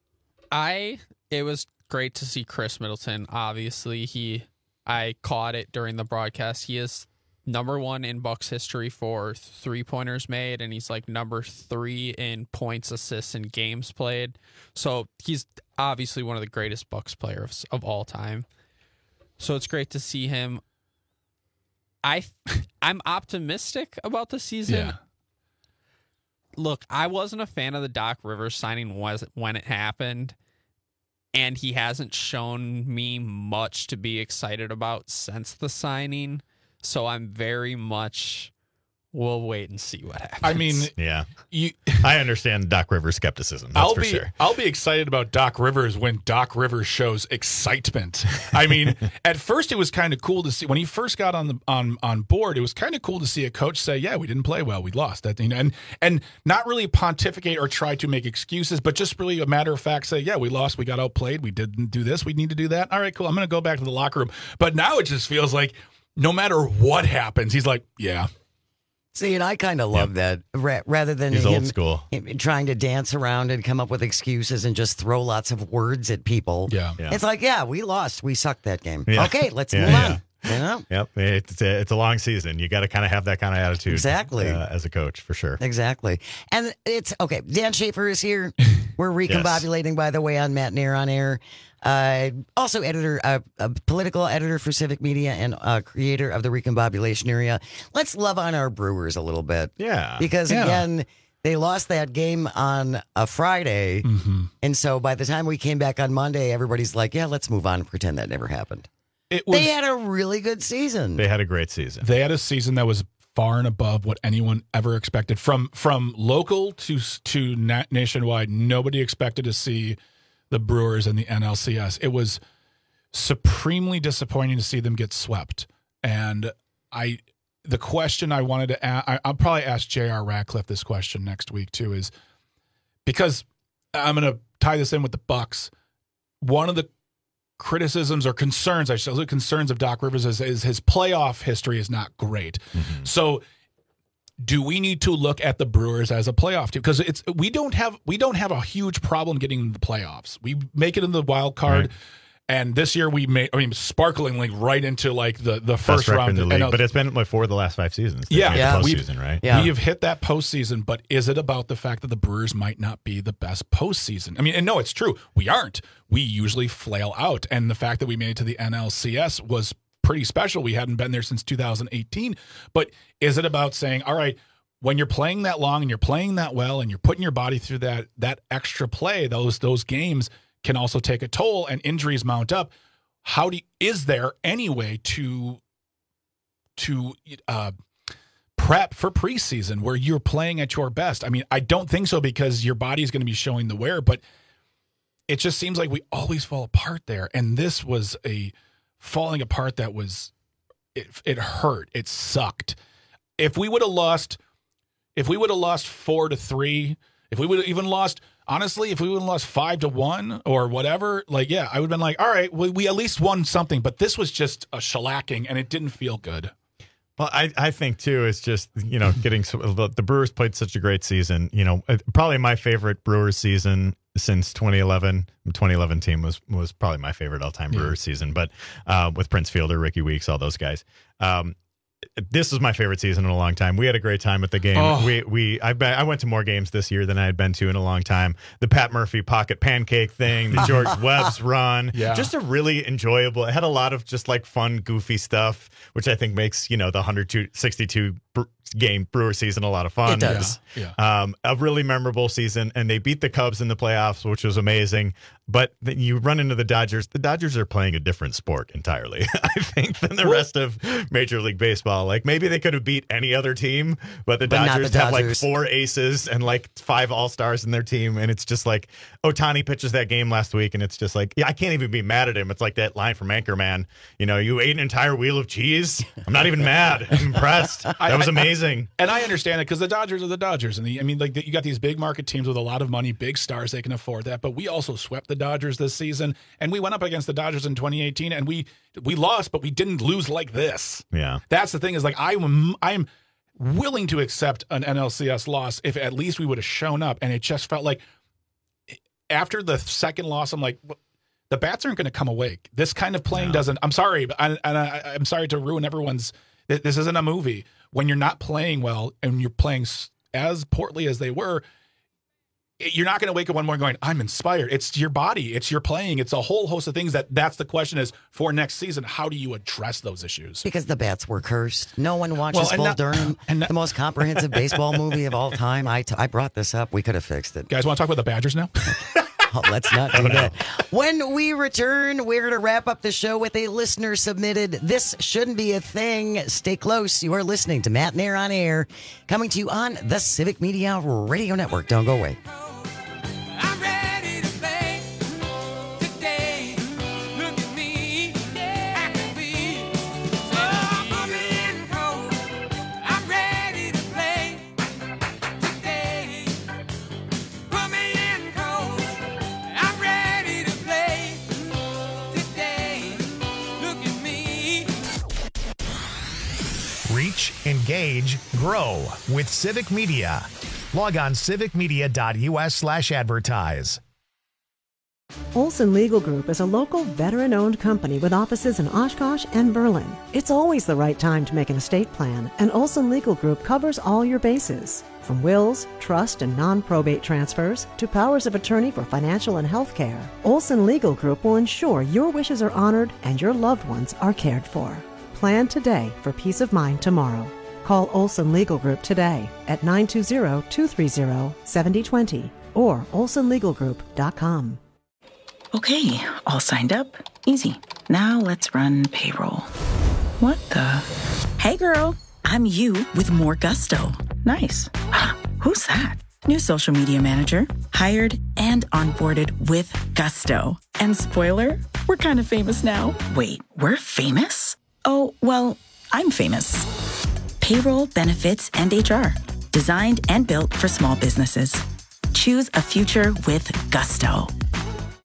I it was great to see Chris Middleton. Obviously, he I caught it during the broadcast. He is number one in Bucks history for three pointers made, and he's like number three in points, assists, and games played. So he's obviously one of the greatest Bucks players of all time. So it's great to see him. I I'm optimistic about the season. Yeah. Look, I wasn't a fan of the Doc Rivers signing was when it happened, and he hasn't shown me much to be excited about since the signing. So I'm very much, we'll wait and see what happens. I mean, Yeah. you, I understand Doc Rivers' skepticism. That's I'll for be sure. I'll be excited about Doc Rivers when Doc Rivers shows excitement. I mean, at first it was kind of cool to see when he first got on the on on board. It was kind of cool to see a coach say, "Yeah, we didn't play well, we lost." That you know, and and not really pontificate or try to make excuses, but just really a matter of fact say, "Yeah, we lost, we got outplayed, we didn't do this, we need to do that." All right, cool. I'm going to go back to the locker room. But now it just feels like no matter what happens, he's like, "Yeah." See, and I kind of love that ra- rather than He's him, old school. him trying to dance around and come up with excuses and just throw lots of words at people. Yeah. Yeah. It's like, yeah, we lost. We sucked that game. Yeah. Okay, let's Yeah, move yeah. on. You know? Yep, it's a, it's a long season. You got to kind of have that kind of attitude, Exactly. uh, as a coach for sure. Exactly. And it's okay. Dan Schaefer is here. We're recombobulating, by the way, on Matt Nair on Air. Uh, also, editor, uh, a political editor for Civic Media and uh, creator of the Recombobulation Area. Let's love on our Brewers a little bit. Yeah, Because Yeah. again, they lost that game on a Friday. Mm-hmm. And so by the time we came back on Monday, everybody's like, yeah, let's move on and pretend that never happened. It was. They had a really good season. they had a great season. They had a season that was far and above what anyone ever expected. From from local to to na- nationwide, nobody expected to see the Brewers in the N L C S. It was supremely disappointing to see them get swept. And I, the question I wanted to ask, I, I'll probably ask J R Radcliffe this question next week too, is because I'm going to tie this in with the Bucks. one of the criticisms or concerns, I should say, concerns of Doc Rivers is, is his playoff history is not great. Mm-hmm. So do we need to look at the Brewers as a playoff team? Because it's we don't have we don't have a huge problem getting in the playoffs. We make it in the wild card. Right. And this year we made, I mean, sparklingly right into like the, the first round. In the league, but it's been like four of the last five seasons. Yeah, yeah. Postseason, right? Yeah. We have hit that postseason, but is it about the fact that the Brewers might not be the best postseason? I mean, and no, it's true. We aren't. We usually flail out. And the fact that we made it to the N L C S was pretty special. We hadn't been there since two thousand eighteen. But is it about saying, all right, when you're playing that long and you're playing that well and you're putting your body through that that extra play, those those games can also take a toll and injuries mount up. How do you, is there any way to to uh, prep for preseason where you're playing at your best? I mean, I don't think so because your body is going to be showing the wear, but it just seems like we always fall apart there. And this was a falling apart that was it, it hurt. It sucked. If we would have lost, if we would have lost four to three, if we would have even lost. Honestly, if we would have lost five to one or whatever, like, yeah, I would have been like, all right, we, we at least won something. But this was just a shellacking, and it didn't feel good. Well, I, I think, too, it's just, you know, getting the, the Brewers played such a great season. You know, probably my favorite Brewers season since twenty eleven. The twenty eleven team was was probably my favorite all-time yeah. Brewers season. But uh, with Prince Fielder, Ricky Weeks, all those guys. Um This is my favorite season in a long time. We had a great time at the game. Oh. We we I I went to more games this year than I had been to in a long time. The Pat Murphy pocket pancake thing, the George Webb's run, yeah. just a really enjoyable. It had a lot of just like fun, goofy stuff, which I think makes you know the one sixty-two game Brewer season a lot of fun. It does. Yeah. yeah. Um, a really memorable season, and they beat the Cubs in the playoffs, which was amazing. But then you run into the Dodgers. The Dodgers are playing a different sport entirely, I think, than the rest of Major League Baseball. Like maybe they could have beat any other team, but the but Dodgers, the have like Dodgers. four aces and like five all-stars in their team. And it's just like Ohtani pitches that game last week, and it's just like, yeah, I can't even be mad at him. It's like that line from Anchorman. You know, you ate an entire wheel of cheese. I'm not even mad. I'm impressed. That was amazing. And I understand it because the Dodgers are the Dodgers. And the, I mean, like the, you got these big market teams with a lot of money, big stars, they can afford that. But we also swept the Dodgers this season. And we went up against the Dodgers in twenty eighteen and we we lost, but we didn't lose like this. Yeah. That's the thing is like I'm I'm willing to accept an N L C S loss if at least we would have shown up. And it just felt like after the second loss, I'm like, the bats aren't going to come awake. This kind of playing no. doesn't. I'm sorry, but I, and I, I'm sorry to ruin everyone's. This isn't a movie. When you're not playing well and you're playing as poorly as they were, you're not going to wake up one morning going, I'm inspired. It's your body. It's your playing. It's a whole host of things that that's the question is for next season. How do you address those issues? Because the bats were cursed. No one watches well, Bull not, Durham, and not, the most comprehensive baseball movie of all time. I, t- I brought this up. We could have fixed it. Guys, want to talk about the Badgers now? Oh, let's not do that. When we return, we're going to wrap up the show with a listener submitted This Shouldn't Be a Thing. Stay close. You are listening to Matt Nair on Air, coming to you on the Civic Media Radio Network. Don't go away. Reach, engage, grow with Civic Media. Log on civicmedia.us slash advertise. Olson Legal Group is a local veteran-owned company with offices in Oshkosh and Berlin. It's always the right time to make an estate plan, and Olson Legal Group covers all your bases. From wills, trust, and non-probate transfers to powers of attorney for financial and health care, Olson Legal Group will ensure your wishes are honored and your loved ones are cared for. Plan today for peace of mind tomorrow. Call Olson Legal Group today at nine two zero, two three zero, seven zero two zero or olson legal group dot com. Okay, all signed up. Easy. Now let's run payroll. What the? Hey girl, I'm you with more gusto. Nice. Who's that? New social media manager, hired and onboarded with gusto. And spoiler, we're kind of famous now. Wait, we're famous? Oh, well, I'm famous. Payroll, benefits, and H R. Designed and built for small businesses. Choose a future with gusto.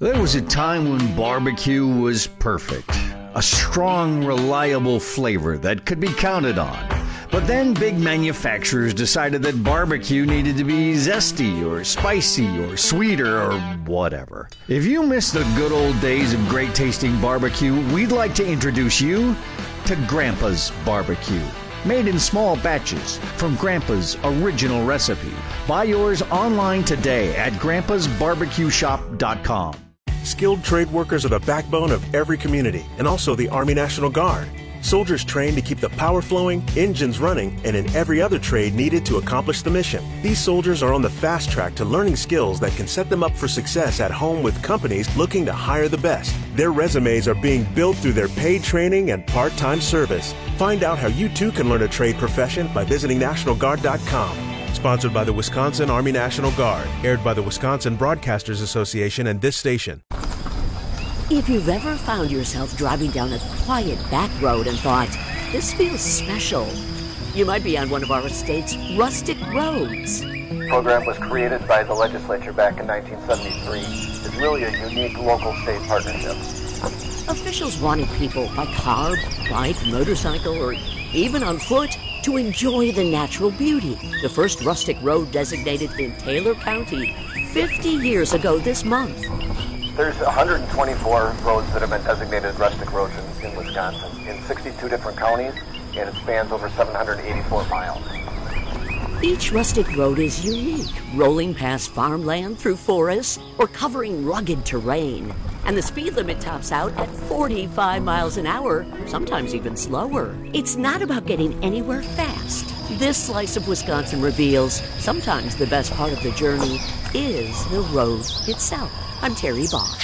There was a time when barbecue was perfect. A strong, reliable flavor that could be counted on. But then big manufacturers decided that barbecue needed to be zesty or spicy or sweeter or whatever. If you miss the good old days of great tasting barbecue, we'd like to introduce you to Grandpa's Barbecue. Made in small batches from Grandpa's original recipe. Buy yours online today at grandpas barbecue shop dot com. Skilled trade workers are the backbone of every community and also the Army National Guard. Soldiers trained to keep the power flowing, engines running, and in every other trade needed to accomplish the mission. These soldiers are on the fast track to learning skills that can set them up for success at home with companies looking to hire the best. Their resumes are being built through their paid training and part-time service. Find out how you too can learn a trade profession by visiting national guard dot com. Sponsored by the Wisconsin Army National Guard. Aired by the Wisconsin Broadcasters Association and this station. If you've ever found yourself driving down a quiet back road and thought, this feels special, you might be on one of our state's rustic roads. The program was created by the legislature back in nineteen seventy-three. It's really a unique local-state partnership. Officials wanted people by car, bike, motorcycle, or even on foot to enjoy the natural beauty. The first rustic road designated in Taylor County fifty years ago this month. There's one hundred twenty-four roads that have been designated rustic roads in, in Wisconsin in sixty-two different counties, and it spans over seven hundred eighty-four miles. Each rustic road is unique, rolling past farmland through forests or covering rugged terrain. And the speed limit tops out at forty-five miles an hour, sometimes even slower. It's not about getting anywhere fast. This slice of Wisconsin reveals sometimes the best part of the journey is the road itself. I'm Terry Bach.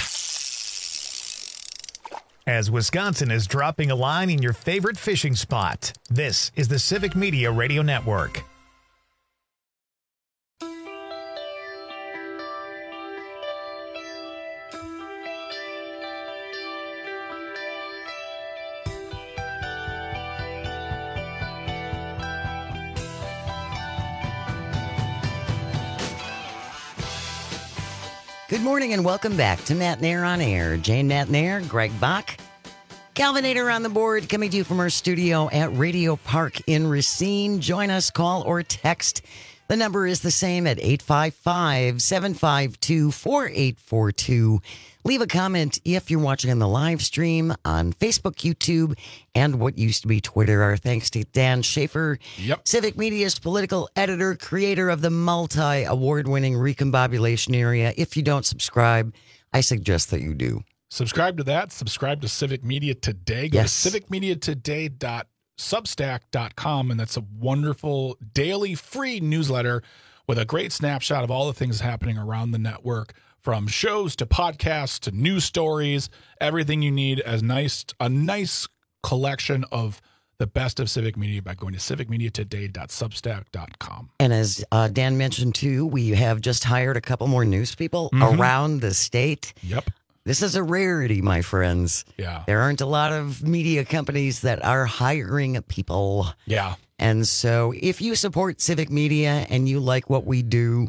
As Wisconsin is dropping a line in your favorite fishing spot, this is the Civic Media Radio Network. Good morning and welcome back to Matt Nair on Air. Jane Matt Nair, Greg Bach, Calvinator on the board, coming to you from our studio at Radio Park in Racine. Join us, call or text. The number is the same at eight five five, seven five two, four eight four two. Leave a comment if you're watching on the live stream on Facebook, YouTube, and what used to be Twitter. Our thanks to Dan Schaefer, yep. Civic Media's political editor, creator of the multi-award-winning Recombobulation Area. If you don't subscribe, I suggest that you do. Subscribe to that. Subscribe to Civic Media Today. Go yes. to civic media today dot substack dot com, and that's a wonderful daily free newsletter with a great snapshot of all the things happening around the network, from shows to podcasts to news stories, everything you need. As nice a nice collection of the best of Civic Media by going to civic media today dot substack dot com. And as uh, Dan mentioned too, we have just hired a couple more news people Mhm. around the state. Yep. This is a rarity, my friends. Yeah. There aren't a lot of media companies that are hiring people. Yeah. And so if you support Civic Media and you like what we do,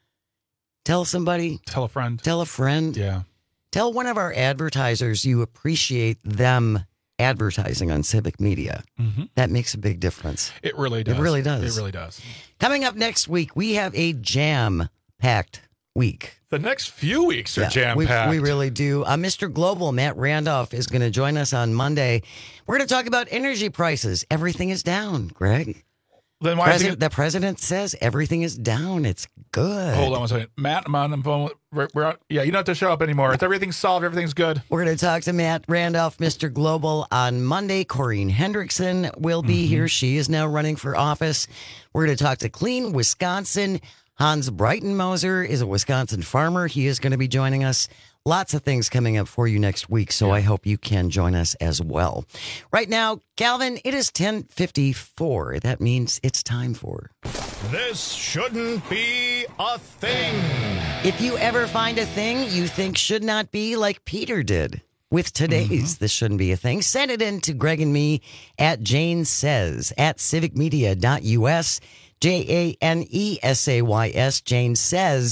tell somebody. Tell a friend. Tell a friend. Yeah. Tell one of our advertisers you appreciate them advertising on Civic Media. Mhm. That makes a big difference. It really does. It really does. It really does. Coming up next week, we have a jam-packed week. The next few weeks are Yeah, jam-packed. We, we really do. Uh, Mister Global, Matt Randolph, is going to join us on Monday. We're going to talk about energy prices. Everything is down, Greg. Then why President, is it- the president says everything is down. It's good. Hold on one second. Matt, I'm on the phone. We're, we're on, yeah, you don't have to show up anymore. It's everything's solved. Everything's good. We're going to talk to Matt Randolph, Mister Global, on Monday. Corrine Hendrickson will be Mm-hmm. here. She is now running for office. We're going to talk to Clean Wisconsin. Hans Breitenmoser is a Wisconsin farmer. He is going to be joining us. Lots of things coming up for you next week, so I hope you can join us as well. Right now, Calvin, it is ten fifty-four. That means it's time for... This shouldn't be a thing. If you ever find a thing you think should not be, like Peter did with today's This Shouldn't Be a Thing, send it in to Greg and me at Jane Says at civic media dot U S, J A N E S A Y S, Jane Says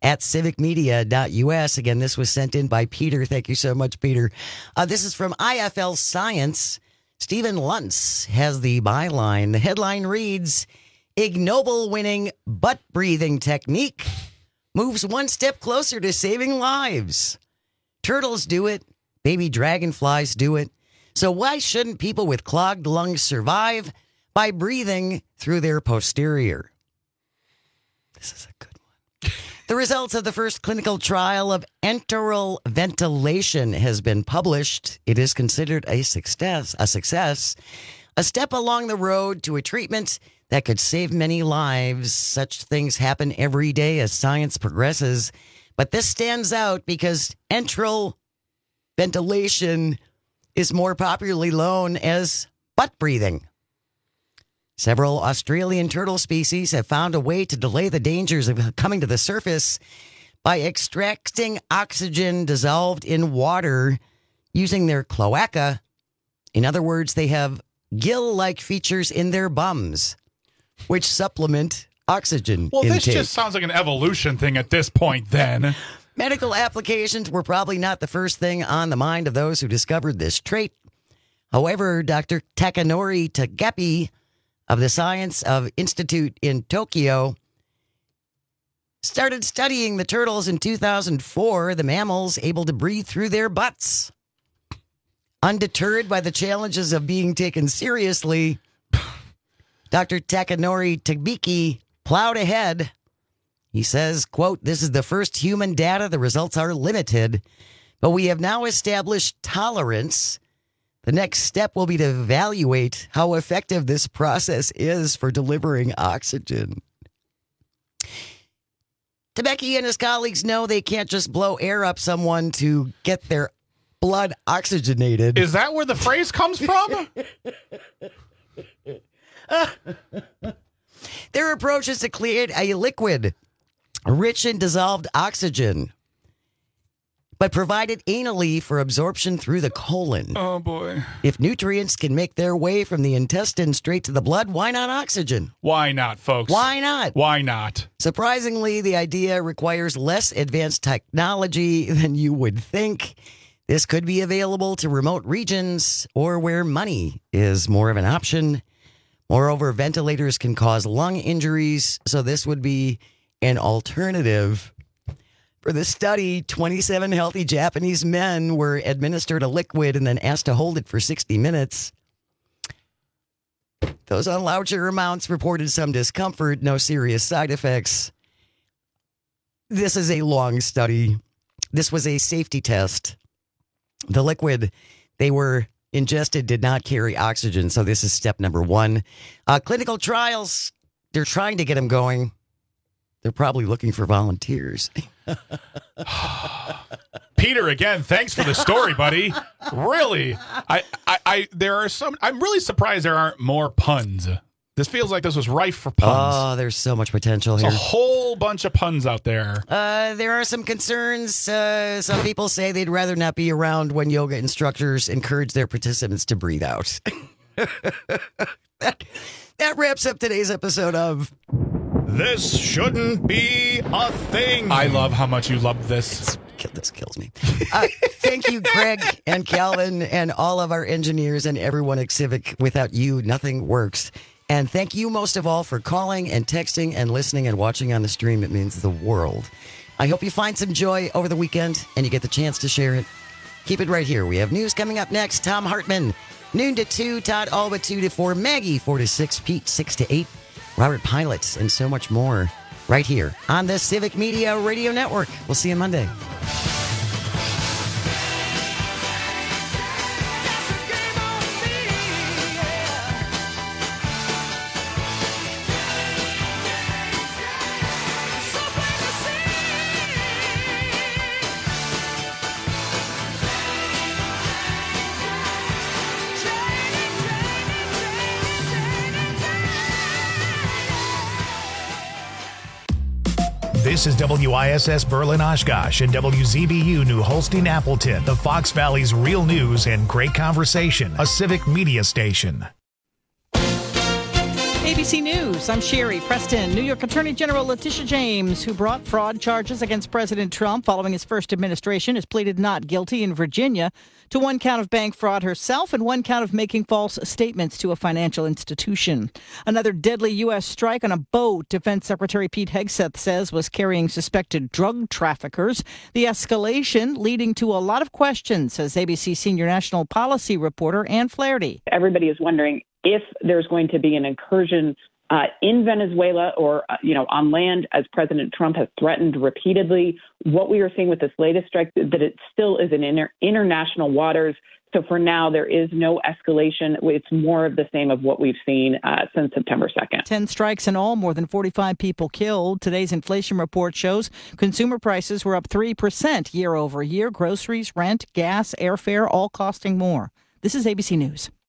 at civic media dot U S. Again, this was sent in by Peter. Thank you so much, Peter. Uh, this is from I F L Science. Stephen Luntz has the byline. The headline reads, ignoble winning butt breathing technique moves one step closer to saving lives. Turtles do it. Baby dragonflies do it. So why shouldn't people with clogged lungs survive by breathing through their posterior? This is a good one. The results of the first clinical trial of enteral ventilation has been published. It is considered a success, a success, a step along the road to a treatment that could save many lives. Such things happen every day as science progresses. But this stands out because enteral ventilation is more popularly known as butt breathing. Several Australian turtle species have found a way to delay the dangers of coming to the surface by extracting oxygen dissolved in water using their cloaca. In other words, they have gill-like features in their bums, which supplement oxygen Well, intake. this just sounds like an evolution thing at this point, then. Medical applications were probably not the first thing on the mind of those who discovered this trait. However, Doctor Takanori Tagepi of the Science of Institute in Tokyo started studying the turtles in two thousand four, the mammals able to breathe through their butts. Undeterred by the challenges of being taken seriously, Doctor Takanori Tagepi plowed ahead. He says, quote, this is the first human data. The results are limited, but we have now established tolerance. The next step will be to evaluate how effective this process is for delivering oxygen. Tagepi and his colleagues know they can't just blow air up someone to get their blood oxygenated. Is that where the phrase comes from? Their approach is to create a liquid rich in dissolved oxygen, but provided anally for absorption through the colon. Oh, boy. If nutrients can make their way from the intestine straight to the blood, why not oxygen? Why not, folks? Why not? Why not? Surprisingly, the idea requires less advanced technology than you would think. This could be available to remote regions or where money is more of an option. Moreover, ventilators can cause lung injuries, so this would be an alternative. For the study, twenty-seven healthy Japanese men were administered a liquid and then asked to hold it for sixty minutes. Those on larger amounts reported some discomfort, no serious side effects. This is a long study. This was a safety test. The liquid they were ingested did not carry oxygen, so this is step number one. Uh, clinical trials, they're trying to get them going. They're probably looking for volunteers. Peter, again, thanks for the story, buddy. Really, I, I, I, there are some. I'm really surprised there aren't more puns. This feels like this was rife for puns. Oh, there's so much potential There's here. a whole bunch of puns out there. Uh, there are some concerns. Uh, some people say they'd rather not be around when yoga instructors encourage their participants to breathe out. that, that wraps up today's episode of This Shouldn't Be a Thing. I love how much you love this. This kills me. Uh, thank you, Greg and Calvin and all of our engineers and everyone at Civic. Without you, nothing works. And thank you most of all for calling and texting and listening and watching on the stream. It means the world. I hope you find some joy over the weekend and you get the chance to share it. Keep it right here. We have news coming up next. Tom Hartman, noon to two. Todd Alba, two to four. Maggie, four to six. Pete, six to eight. Robert Pilots, and so much more right here on the Civic Media Radio Network. We'll see you Monday. This is W I S S Berlin Oshkosh and W Z B U New Holstein Appleton, the Fox Valley's real news and great conversation, a Civic Media station. Hey A B C News, I'm Sherry Preston. New York Attorney General Letitia James, who brought fraud charges against President Trump following his first administration, has pleaded not guilty in Virginia to one count of bank fraud herself and one count of making false statements to a financial institution. Another deadly U S strike on a boat, Defense Secretary Pete Hegseth says, was carrying suspected drug traffickers. The escalation leading to a lot of questions, says A B C senior national policy reporter Ann Flaherty. Everybody is wondering if there's going to be an incursion uh, in Venezuela or, uh, you know, on land, as President Trump has threatened repeatedly. What we are seeing with this latest strike, that it still is in inter- international waters. So for now, there is no escalation. It's more of the same of what we've seen uh, since September second. Ten strikes in all, more than forty-five people killed. Today's inflation report shows consumer prices were up three percent year over year. Groceries, rent, gas, airfare, all costing more. This is A B C News.